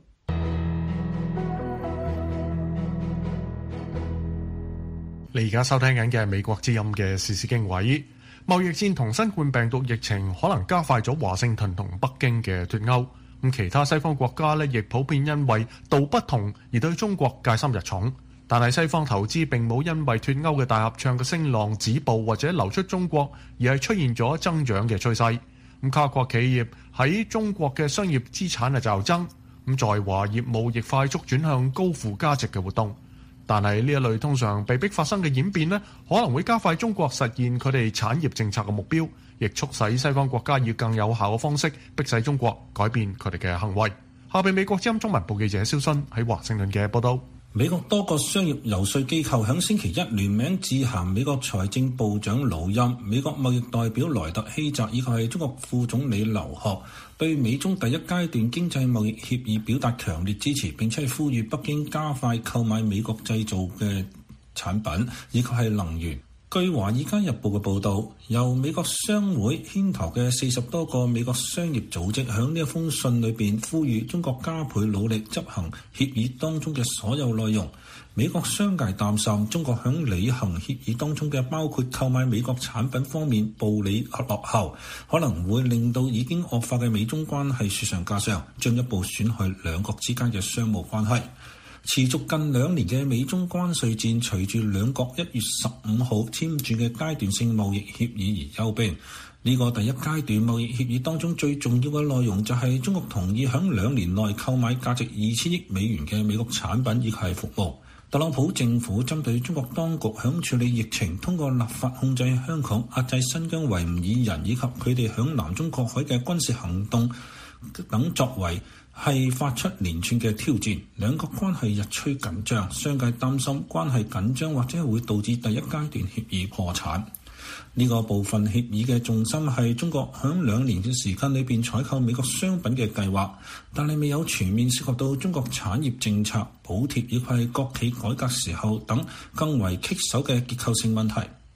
你而家收聽緊嘅係美國之音嘅時事經緯。貿易戰同新冠病毒疫情可能加快咗華盛頓同北京嘅脫歐。咁其他西方國家呢，亦普遍因為道不同而對中國戒心日重。但係西方投資並冇因為脫歐嘅大合唱嘅聲浪止步或者流出中國，而係出現咗增長嘅趨勢。咁跨國企業喺中國嘅商業資產係驟增，咁在華業務亦快速轉向高附加值嘅活動。但係呢一類通常被迫發生嘅演變呢，可能會加快中國實現佢哋產業政策嘅目標，亦促使西方國家以更有效嘅方式迫使中國改變佢哋嘅行為。下邊美國之音中文部記者蕭순喺華盛頓嘅報道。 美國多個商業游說機構響星期一聯名致函美國財政部長魯欽、美國貿易代表萊特希澤以及係中國副總理劉鶴，對美中第一階段經濟貿易協議表達強烈支持，並且呼籲北京加快購買美國製造嘅產品以及係能源。據《華爾街日報》嘅報導，由美國商會牽頭嘅40多個美國商業組織喺呢一封信裏邊呼籲中國加倍努力執行協議當中嘅所有內容。美國商界擔心中國喺履行協議當中嘅包括購買美國產品方面步履落後，可能會令到已經惡化嘅美中關係雪上加霜，進一步損害兩國之間嘅商務關係。持續近2年嘅美中關稅戰，隨住兩國1月15號簽署嘅階段性貿易協議而休兵。呢個第一階段貿易協議當中最重要嘅內容就係中國同意喺2年內購買價值2000億美元嘅美國產品以及係服務。特朗普政府針對中國當局響處理疫情、通過立法控制香港、壓制新疆維吾爾人以及佢哋響南中國海嘅軍事行動等作為，係發出連串嘅挑戰，兩國關係日趨緊張，商界擔心關係緊張或者會導致第一階段協議破產。呢個部分協議嘅重心係中國響2年嘅時間裏邊採購美國商品嘅計劃，但係未有全面涉及到中國產業政策、補貼以及國企改革時候等更為棘手嘅結構性問題。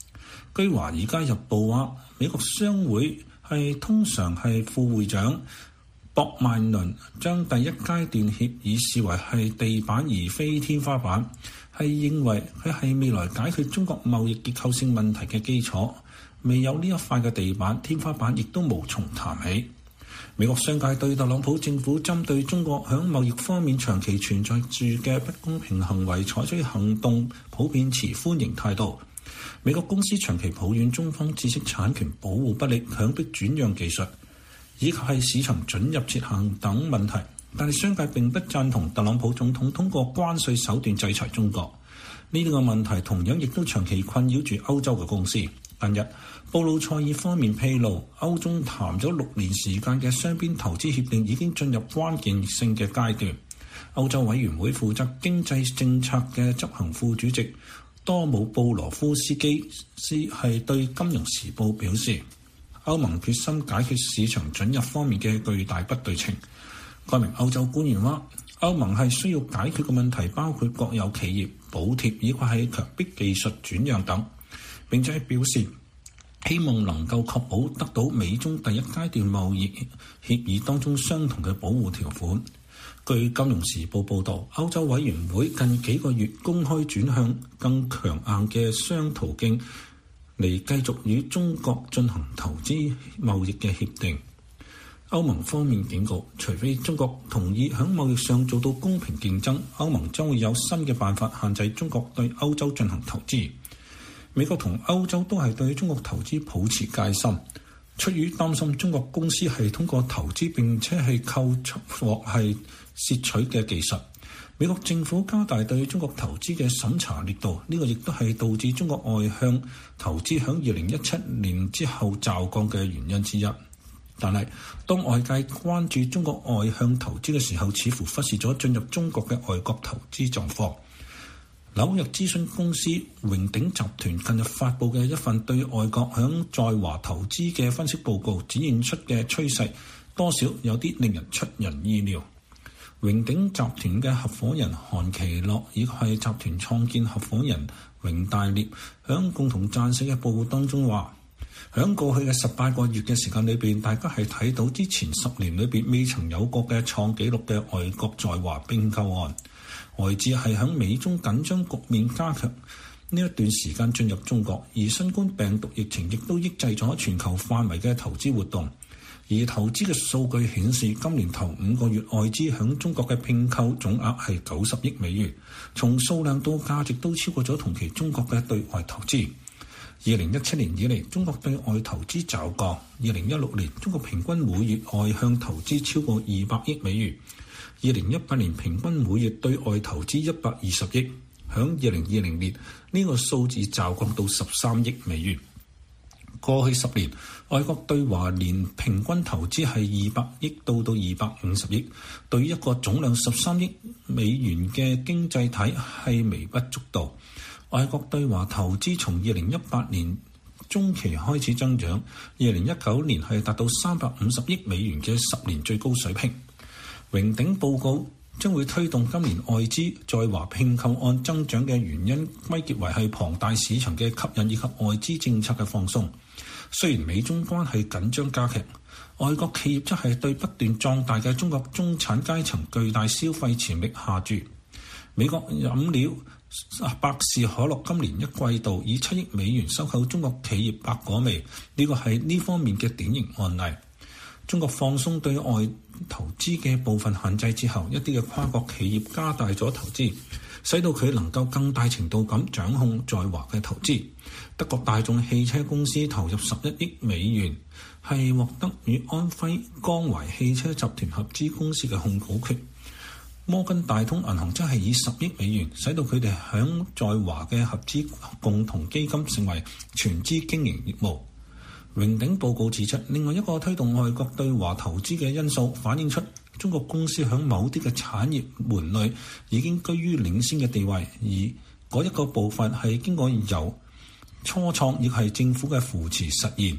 據《華爾街日報》話，美國商會通常係副會長博曼倫將第一階段協議視為係地板而非天花板，係認為佢係未來解決中國貿易結構性問題嘅基礎。未有呢一塊嘅地板，天花板亦都無從談起。美國商界對特朗普政府針對中國響貿易方面長期存在住嘅不公平行為採取行動，普遍持歡迎態度。美國公司長期抱怨中方知識產權保護不力、強迫轉讓技術，以及係市場准入設限等問題，但係商界並不贊同特朗普總統通過關稅手段制裁中國。呢啲個問題同樣亦都長期困擾住歐洲嘅公司。近日，布魯塞爾方面披露，歐中談咗6年時間嘅雙邊投資協定已經進入關鍵性嘅階段。歐洲委員會負責經濟政策嘅執行副主席多姆布羅夫斯基係對《金融時報》表示，歐盟決心解決市場准入方面嘅巨大不對稱。該名歐洲官員話，歐盟係需要解決嘅問題包括國有企業補貼以及係強迫技術轉讓等，並且表示希望能夠確保得到美中第一階段貿易協議當中相同嘅保護條款。據《金融時報》報導，歐洲委員會近幾個月公開轉向更強硬嘅雙途徑嚟繼續與中國進行投資貿易嘅協定。歐盟方面警告，除非中國同意喺貿易上做到公平競爭，歐盟將會有新嘅辦法限制中國對歐洲進行投資。美國同歐洲都係對中國投資保持戒心，出於擔心中國公司係通過投資並且係購獲係竊取嘅技術。美國政府加大對中國投資嘅審查力度，呢個亦都係導致中國外向投資響2017年之後驟降嘅原因之一。但係當外界關注中國外向投資嘅時候，似乎忽視咗進入中國嘅外國投資狀況。紐約諮詢公司榮鼎集團近日發布嘅一份對外國響在華投資嘅分析報告展現出嘅趨勢，多少有啲令人出人意料。榮鼎集團嘅合夥人韓其樂以及係集團創建合夥人榮大烈響共同撰寫嘅報告當中話，響過去嘅18個月嘅時間裏邊，大家係睇到之前10年裏邊未曾有過嘅創紀錄嘅外國在華併購案。外資係響美中緊張局面加強呢一段時間進入中國，而新冠病毒疫情亦都抑制咗全球範圍嘅投資活動。而投資嘅數據顯示，今年頭5個月外資響中國嘅併購總額係90億美元，從數量到價值都超過咗同期中國嘅對外投資。2017年以嚟，中國對外投資驟降。2016年，中國平均每月外向投資超過200億美元。2018年平均每月對外投資120億，響2020年呢個數字驟降到13億美元。過去10年，外國對華年平均投資係200億到250億，對於一個總量13億美元嘅經濟體係微不足道。外國對華投資從2018年中期開始增長，2019年係達到350億美元嘅10年最高水平。榮鼎報告將會推動今年外資在華併購案增長嘅原因歸結為係龐大市場嘅吸引以及外資政策嘅放鬆。雖然美中關係緊張加劇，外國企業則係對不斷壯大嘅中國中產階層巨大消費潛力下注。美國飲料百事可樂今年1季度以7億美元收購中國企業百果味，呢個係呢方面嘅典型案例。中國放鬆對外投資嘅部分限制之後，一啲嘅跨國企業加大咗投資，使到佢能夠更大程度咁掌控在華嘅投資。德國大眾汽車公司投入11億美元，係獲得與安徽江淮汽車集團合資公司嘅控股權。摩根大通銀行則係以10億美元，使到佢哋響在華嘅合資共同基金成為全資經營業務。榮鼎報告指出，另外一個推動外國對華投資嘅因素，反映出中國公司響某啲嘅產業門類已經居於領先嘅地位，而嗰一個部分係經過由初創亦係政府嘅扶持實現。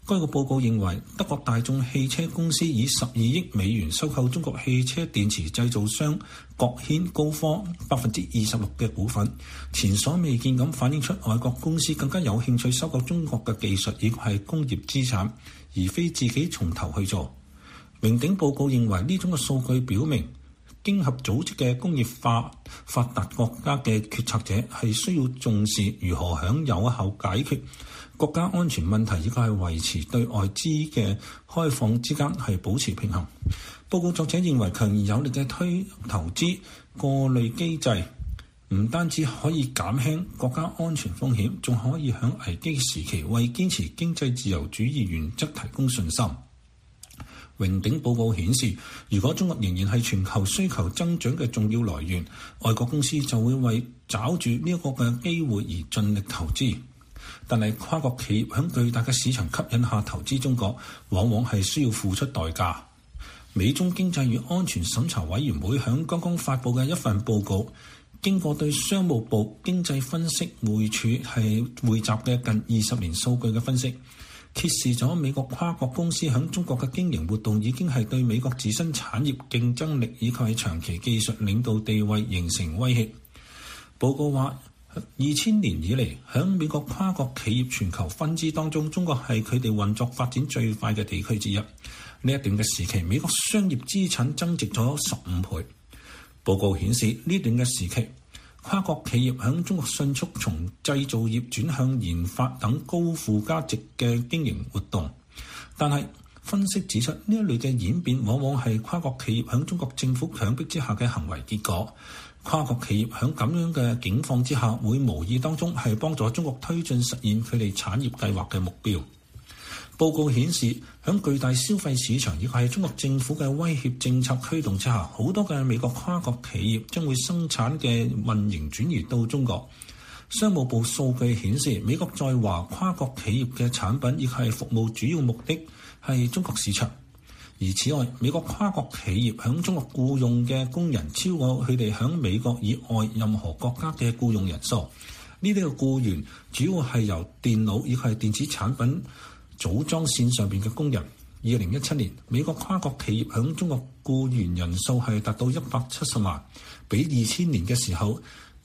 該個報告認為，德國大眾汽車公司以12億美元收購中國汽車電池製造商國軒高科26%嘅股份，前所未見咁反映出外國公司更加有興趣收購中國嘅技術以及係工業資產，而非自己從頭去做。榮鼎報告認為呢種嘅數據表明，經合組織嘅工業化發達國家嘅決策者係需要重視如何響有效解決國家安全問題，以及係維持對外資嘅開放之間係保持平衡。報告作者認為，強而有力嘅推投資過濾機制唔單止可以減輕國家安全風險，仲可以喺危機時期為堅持經濟自由主義原則提供信心。榮鼎報告顯示，如果中國仍然係全球需求增長嘅重要來源，外國公司就會為抓住呢一個嘅機會而盡力投資。但係跨國企業喺巨大嘅市場吸引下投資中國，往往係需要付出代價。美中經濟與安全審查委員會喺剛剛發布嘅一份報告，經過對商務部經濟分析會處係匯集嘅近20年數據嘅分析，揭示咗美國跨國公司喺中國嘅經營活動已經係對美國自身產業競爭力以及係長期技術領導地位形成威脅。報告話，2000年以嚟，喺美國跨國企業全球分支當中，中國係佢哋運作發展最快嘅地區之一。呢一段嘅時期，美國商業資產增值咗15倍。報告顯示，呢段嘅時期，跨國企業喺中國迅速從製造業轉向研發等高附加值嘅經營活動。但係分析指出，呢一類嘅演變往往係跨國企業喺中國政府強迫之下嘅行為結果。跨國企業喺咁樣嘅境況之下，會無意當中係幫助中國推進實現佢哋產業計劃嘅目標。報告顯示，喺巨大消費市場以及係中國政府嘅威脅政策驅動之下，好多嘅美國跨國企業將會生產嘅運營轉移到中國。商務部數據顯示，美國在華跨國企業嘅產品以及係服務主要目的係中國市場。而此外，美國跨國企業喺中國僱用嘅工人超過佢哋喺美國以外任何國家嘅僱用人數。呢啲嘅僱員主要係由電腦以及係電子產品組裝線上邊嘅工人。2017年，美國跨國企業喺中國僱員人數係達到170萬，比2000年嘅時候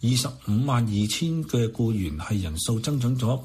252000嘅僱員係人數增長咗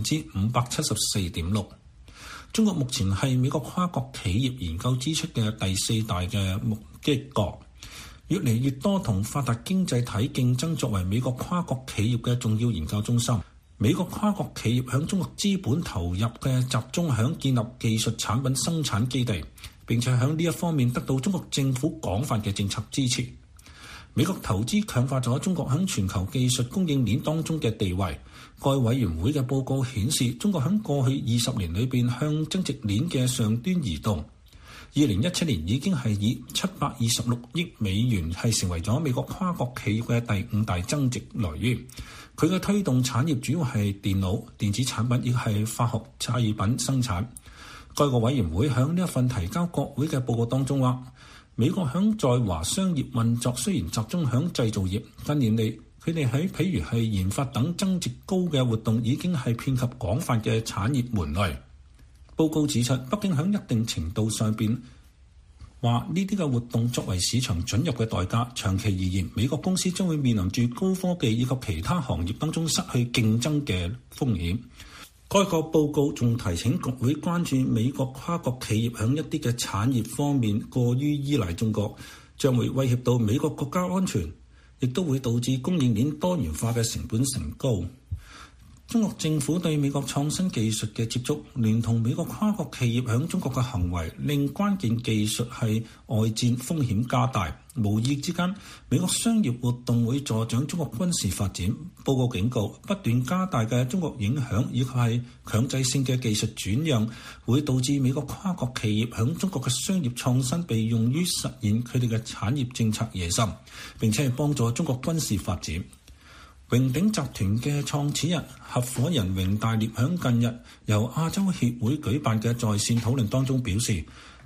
574.6%。中國目前係美國跨國企業研究支出嘅第4大嘅目擊國，越嚟越多同發達經濟體競爭作為美國跨國企業嘅重要研究中心。美國跨國企業響中國資本投入嘅集中響建立技術產品生產基地，並且響呢一方面得到中國政府廣泛嘅政策支持。美國投資強化咗中國響全球技術供應鏈當中嘅地位。該委員會嘅報告顯示，中國喺過去20年裏邊向增值鏈嘅上端移動。2017年已經係以726億美元係成為咗美國跨國企業嘅第5大增值來源。佢嘅推動產業主要係電腦、電子產品，亦係化學製品生產。該個委員會喺呢一份提交國會嘅報告當中話，美國喺在華商業運作雖然集中喺製造業，近年嚟佢哋喺譬如係研發等增值高嘅活動已經係遍及廣泛嘅產業門類。報告指出，北京喺一定程度上邊話呢啲嘅活動作為市場准入嘅代價，長期而言，美國公司將會面臨住高科技以及其他行業當中失去競爭嘅風險。該個報告仲提醒國會關注美國跨國企業喺一啲嘅產業方面過於依賴中國，將會威脅到美國國家安全，亦都會導致供應鏈多元化嘅成本升高。中國政府對美國創新技術嘅接觸，連同美國跨國企業喺中國嘅行為，令關鍵技術係外戰風險加大。無意之間，美國商業活動會助長中國軍事發展。報告警告，不斷加大嘅中國影響以及係強制性嘅技術轉讓，會導致美國跨國企業喺中國嘅商業創新被用於實現佢哋嘅產業政策野心，並且係幫助中國軍事發展。榮鼎集團嘅創始人、合夥人榮大烈響近日由亞洲協會舉辦嘅在線討論當中表示，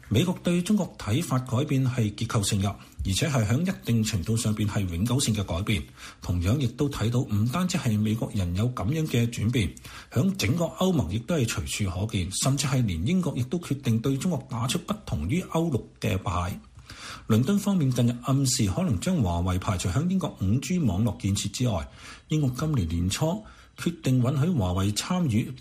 美國對中國睇法改變係結構性嘅，而且係喺一定程度上邊係永久性嘅改變。同樣亦都睇到唔單止係美國人有咁樣嘅轉變，響整個歐盟亦都係隨處可見，甚至係連英國亦都決定對中國打出不同於歐陸嘅牌。倫敦方面近日暗示可能將華為排除響英國 5G 網絡建設之外。英國今年年初決定允許華為參與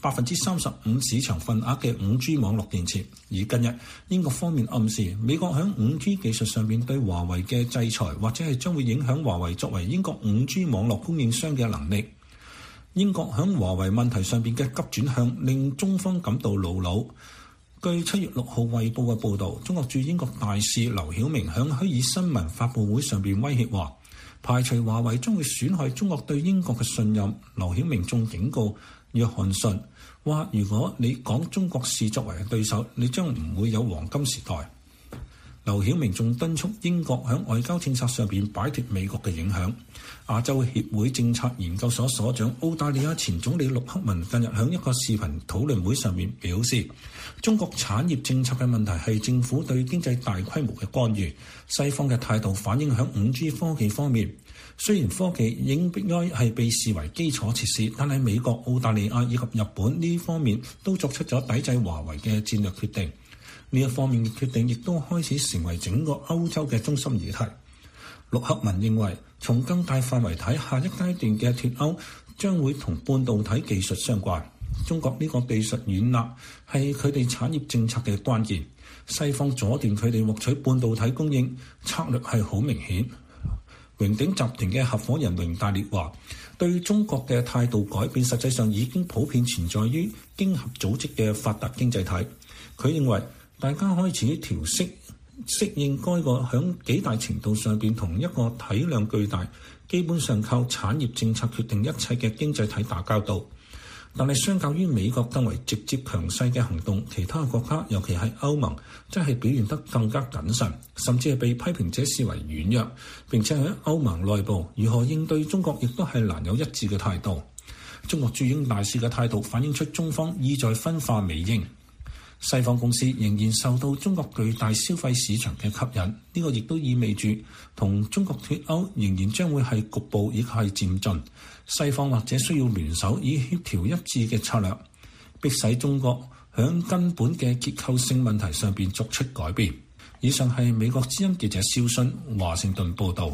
35% 市場份額嘅 5G 網絡建設，而近日英國方面暗示美國響 5G 技術上面對華為嘅制裁，或者係將會影響華為作為英國 5G 網絡供應商嘅能力。英國響華為問題上邊嘅急轉向令中方感到惱惱。據7月6號衛報嘅報導，中國駐英國大使劉曉明響虛擬新聞發佈會上邊威脅話，排除華為將會損害中國對英國嘅信任。劉曉明仲警告約翰遜話，如果你講中國視作為對手，你將唔會有黃金時代。劉曉明仲敦促英國喺外交政策上邊擺脫美國嘅影響。亞洲協會政策研究所所長澳大利亞前總理陸克文近日喺一個視頻討論會上面表示，中國產業政策嘅問題係政府對經濟大規模嘅干預，西方嘅態度反映喺 5G 科技方面。雖然科技應該係被視為基礎設施，但係美國、澳大利亞以及日本呢方面都作出咗抵制華為嘅戰略決定。呢一方面嘅決定亦都開始成為整個歐洲嘅中心議題。陸克文認為，從更大範圍睇，下一階段嘅脫歐將會同半導體技術相關。中國呢個技術軟肋係佢哋產業政策嘅關鍵。西方阻斷佢哋獲取半導體供應，策略係好明顯。榮鼎集團嘅合夥人榮大烈話，對中國嘅態度改變實際上已經普遍存在於經合組織嘅發達經濟體。佢認為大家開始適應該個響幾大程度上邊同一個體量巨大、基本上靠產業政策決定一切嘅經濟體打交道。但係相較於美國更為直接強勢嘅行動，其他國家尤其係歐盟真係表現得更加謹慎，甚至係被批評者視為軟弱。並且喺歐盟內部如何應對中國亦都係難有一致嘅態度。中國駐英大使嘅態度反映出中方意在分化美英。西方公司仍然受到中國巨大消費市場嘅吸引，呢個亦都意味住同中國脫歐仍然將會係局部，亦係漸進。西方或者需要聯手以協調一致嘅策略，迫使中國響根本嘅結構性問題上邊作出改變。以上係美國之音記者蕭순華盛頓報導。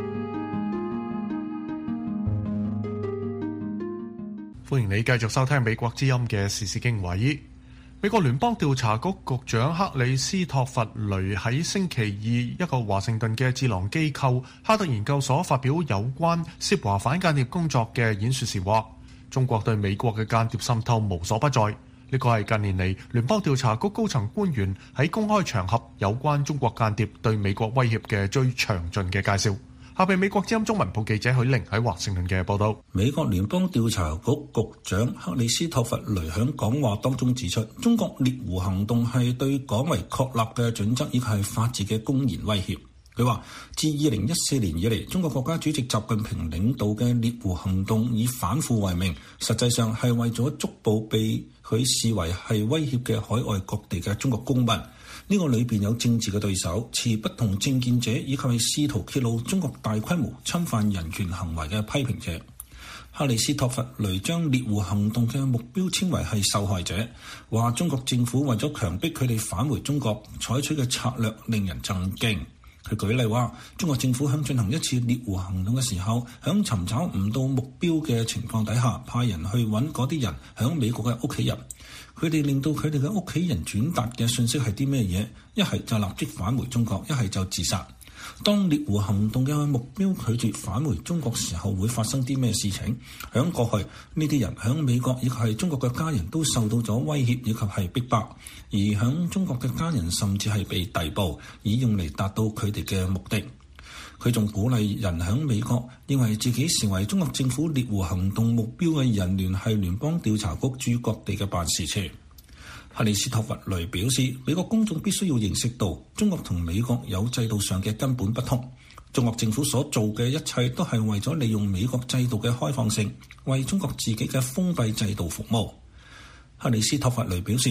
歡迎你繼續收聽美國之音嘅時事經緯。美國聯邦調查局局長克里斯托弗雷喺星期二一個華盛頓嘅智囊機構哈特研究所發表有關涉華反間諜工作嘅演說時話，中國對美國嘅間諜滲透無所不在。呢個係近年嚟聯邦調查局高層官員喺公開場合有關中國間諜對美國威脅嘅最詳盡嘅介紹。下邊美國之音中文部記者許玲喺華盛頓嘅報道。 美國聯邦調查局局長克里斯托弗雷喺講話當中指出，中國獵狐行動係對廣為確立嘅準則，亦係法治嘅公然威脅。佢話，自2014年以嚟，中國國家主席習近平領導嘅獵狐行動以反腐為名，實際上係為咗捉捕被佢視為係威脅嘅海外各地嘅中國公民。呢個裏邊有政治嘅對手、持不同政見者，以及係試圖揭露中國大規模侵犯人權行為嘅批評者。克里斯托弗雷將獵狐行動嘅目標稱為係受害者，話中國政府為咗強迫佢哋返回中國採取嘅策略令人震驚。佢舉例話，中國政府響進行一次獵狐行動嘅時候，響尋找唔到目標嘅情況底下，派人去揾嗰啲人響美國嘅屋企人。佢哋令到佢哋嘅屋企人轉達嘅信息係啲咩嘢？一係就立即返回中國，一係就自殺。當獵狐行動嘅目標拒絕返回中國時候，會發生啲咩事情？響過去呢啲人響美國以及係中國嘅家人都受到咗威脅以及係逼迫，而響中國嘅家人甚至係被逮捕，以用嚟達到佢哋嘅目的。佢仲鼓勵人響美國認為自己成為中國政府獵狐行動目標嘅人聯繫聯邦調查局駐各地嘅辦事處。克里斯托弗雷表示，美國公眾必須要認識到中國同美國有制度上嘅根本不同。中國政府所做嘅一切都係為咗利用美國制度嘅開放性，為中國自己嘅封閉制度服務。克里斯托弗雷表示，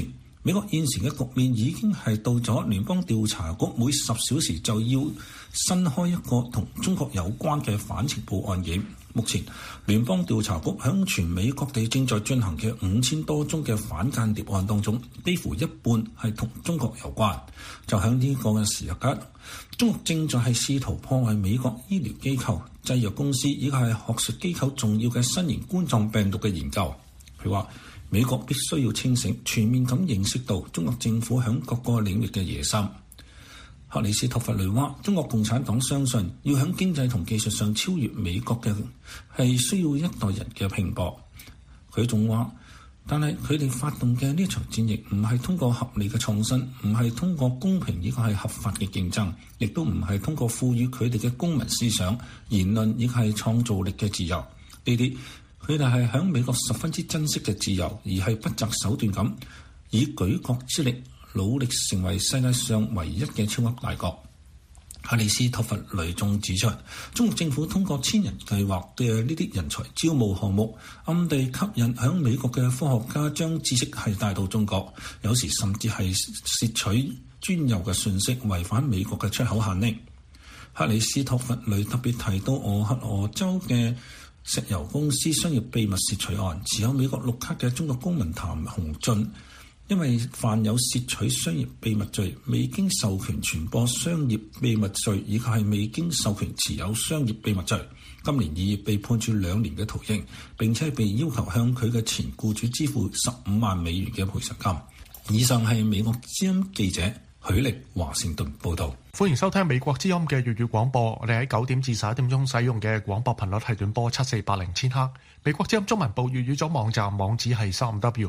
美國現時嘅局面已經係到咗聯邦調查局每10小時就要新開一個同中國有關嘅反情報案件。目前聯邦調查局響全美各地正在進行嘅5000多宗嘅反間諜案當中，幾乎一半係同中國有關。就響呢個嘅時間，中國正在係試圖破壞美國醫療機構、製藥公司以及係學術機構重要嘅新型冠狀病毒嘅研究。佢話美國必須要清醒，全面咁認識到中國政府響各個領域嘅野心。克里斯托弗雷話：中國共產黨相信要響經濟同技術上超越美國嘅係需要一代人嘅拼搏。佢仲話，但係佢哋發動嘅呢場戰役唔係通過合理嘅創新，唔係通過公平亦係合法嘅競爭，亦都唔係通過賦予佢哋嘅公民思想、言論亦係創造力嘅自由。呢啲佢哋係響美國十分之珍惜嘅自由，而係不擇手段咁以舉國之力努力成為世界上唯一嘅超級大國。克里斯托弗雷仲指出，中國政府通過千人計劃嘅呢啲人才招募項目，暗地吸引響美國嘅科學家將知識係帶到中國，有時甚至係竊取專有嘅信息，違反美國嘅出口限令。克里斯托弗雷特別提到俄亥俄州嘅石油公司商業秘密竊取案，持有美國綠卡嘅中國公民譚鴻俊，因為犯有竊取商業秘密罪、未經授權傳播商業秘密罪以及係未經授權持有商業秘密罪，今年2月被判處2年嘅徒刑，並且被要求向佢嘅前僱主支付15萬美元嘅賠償金。以上係美國之音記者許力華盛頓報導。 歡迎收聽美國之音嘅粵語廣播。我哋喺9點至11點鐘使用嘅廣播頻率係短波7480千赫。美國之音中文部粵語組網站網址係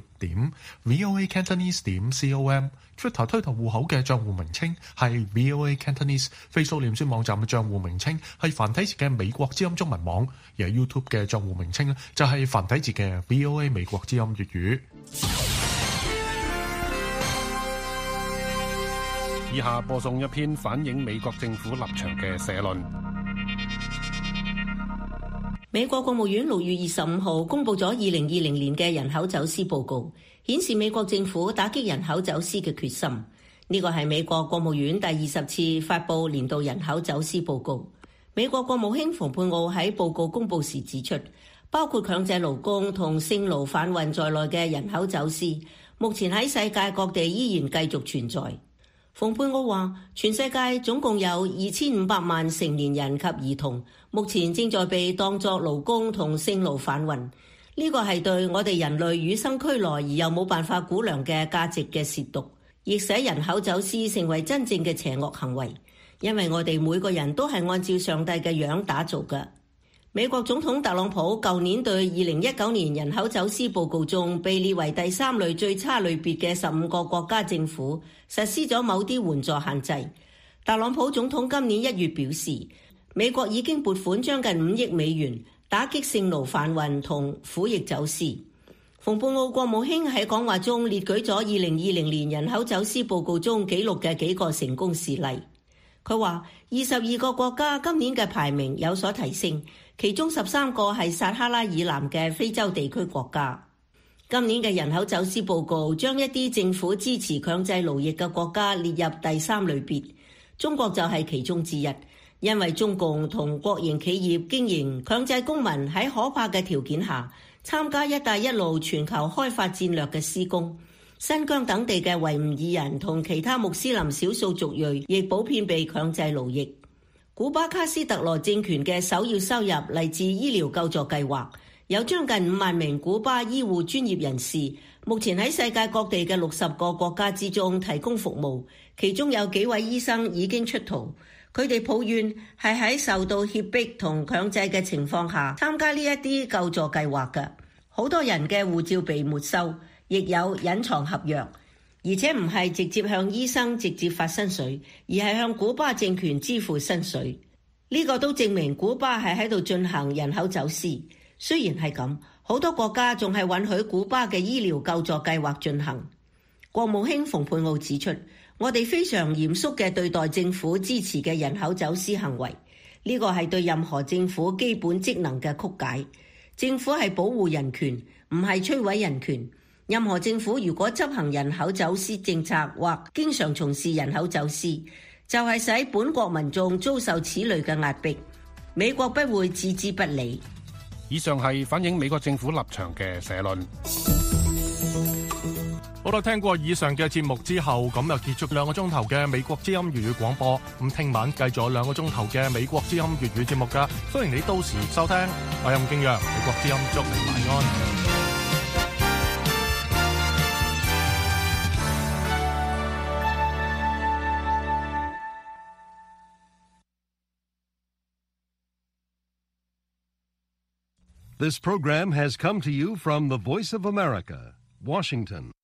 3w.voacantonese.com。Twitter 推特戶口嘅帳戶名稱係 VOA Cantonese。Facebook 臉書網站嘅帳戶名稱係繁體字嘅美國之音中文網。而 YouTube 嘅帳戶名稱就係繁體字嘅 VOA 美國之音粵語。 以下播送一篇反映美國政府立場嘅社論。 美國國務院6月25號公布咗2020年嘅人口走私報告，顯示美國政府打擊人口走私嘅決心。呢個係美國國務院第20次發布年度人口走私報告。美國國務卿蓬佩奧喺報告公布時指出，包括強制勞工同性奴販運在內嘅人口走私，目前喺世界各地依然繼續存在。蓬佩奧話，全世界總共有2500萬成年人及兒童，目前正在被當作勞工同性奴販運。呢個係對我哋人類與生俱來而又冇辦法估量嘅價值嘅褻瀆，亦使人口走私成為真正嘅邪惡行為。因為我哋每個人都係按照上帝嘅樣打造嘅。美國總統特朗普舊年對2019年人口走私報告中被列為第3類最差類別嘅15個國家政府實施咗某啲援助限制。特朗普總統今年1月表示，美國已經撥款將近5億美元打擊性奴販運同苦役走私。蓬佩奧國務卿喺講話中列舉咗2020年人口走私報告中記錄嘅幾個成功事例。佢話22個國家今年嘅排名有所提升，其中13個係撒哈拉以南嘅非洲地區國家。今年嘅人口走私報告將一啲政府支持強制勞役嘅國家列入第3類別，中國就係其中之一，因為中共同國營企業經營強制公民喺可怕嘅條件下參加一帶一路全球開發戰略嘅施工。新疆等地嘅維吾爾人同其他穆斯林少數族裔亦普遍被強制勞役。古巴卡斯特羅政權嘅首要收入嚟自醫療救助計劃，有將近5萬名古巴醫護專業人士，目前喺世界各地嘅60個國家之中提供服務，其中有幾位醫生已經出逃。佢哋抱怨係喺受到脅迫同強制嘅情況下參加呢一啲救助計劃嘅，好多人嘅護照被沒收，亦有隱藏合約，而且唔係直接向醫生直接發薪水，而係向古巴政權支付薪水。呢個都證明古巴係喺度進行人口走私。雖然係咁，好多國家仲係允許古巴嘅醫療救助計劃進行。國務卿蓬佩奧指出，我哋非常嚴肅嘅對待政府支持嘅人口走私行為，呢個係對任何政府基本職能嘅曲解。政府係保護人權，唔係摧毀人權。 任何政府如果執行人口走私政策或經常從事人口走私，就係使本國民眾遭受此類嘅壓迫。美國不會置之不理。 以上係反映美國政府立場嘅社論。 好啦，聽過以上嘅節目之後，咁就結束2個鐘頭嘅美國之音粵語廣播。咁聽晚繼續2個鐘頭嘅美國之音粵語節目㗎，歡迎你到時收聽。我係吳敬陽，美國之音祝你晚安。 This program has come to you from the Voice of America, Washington.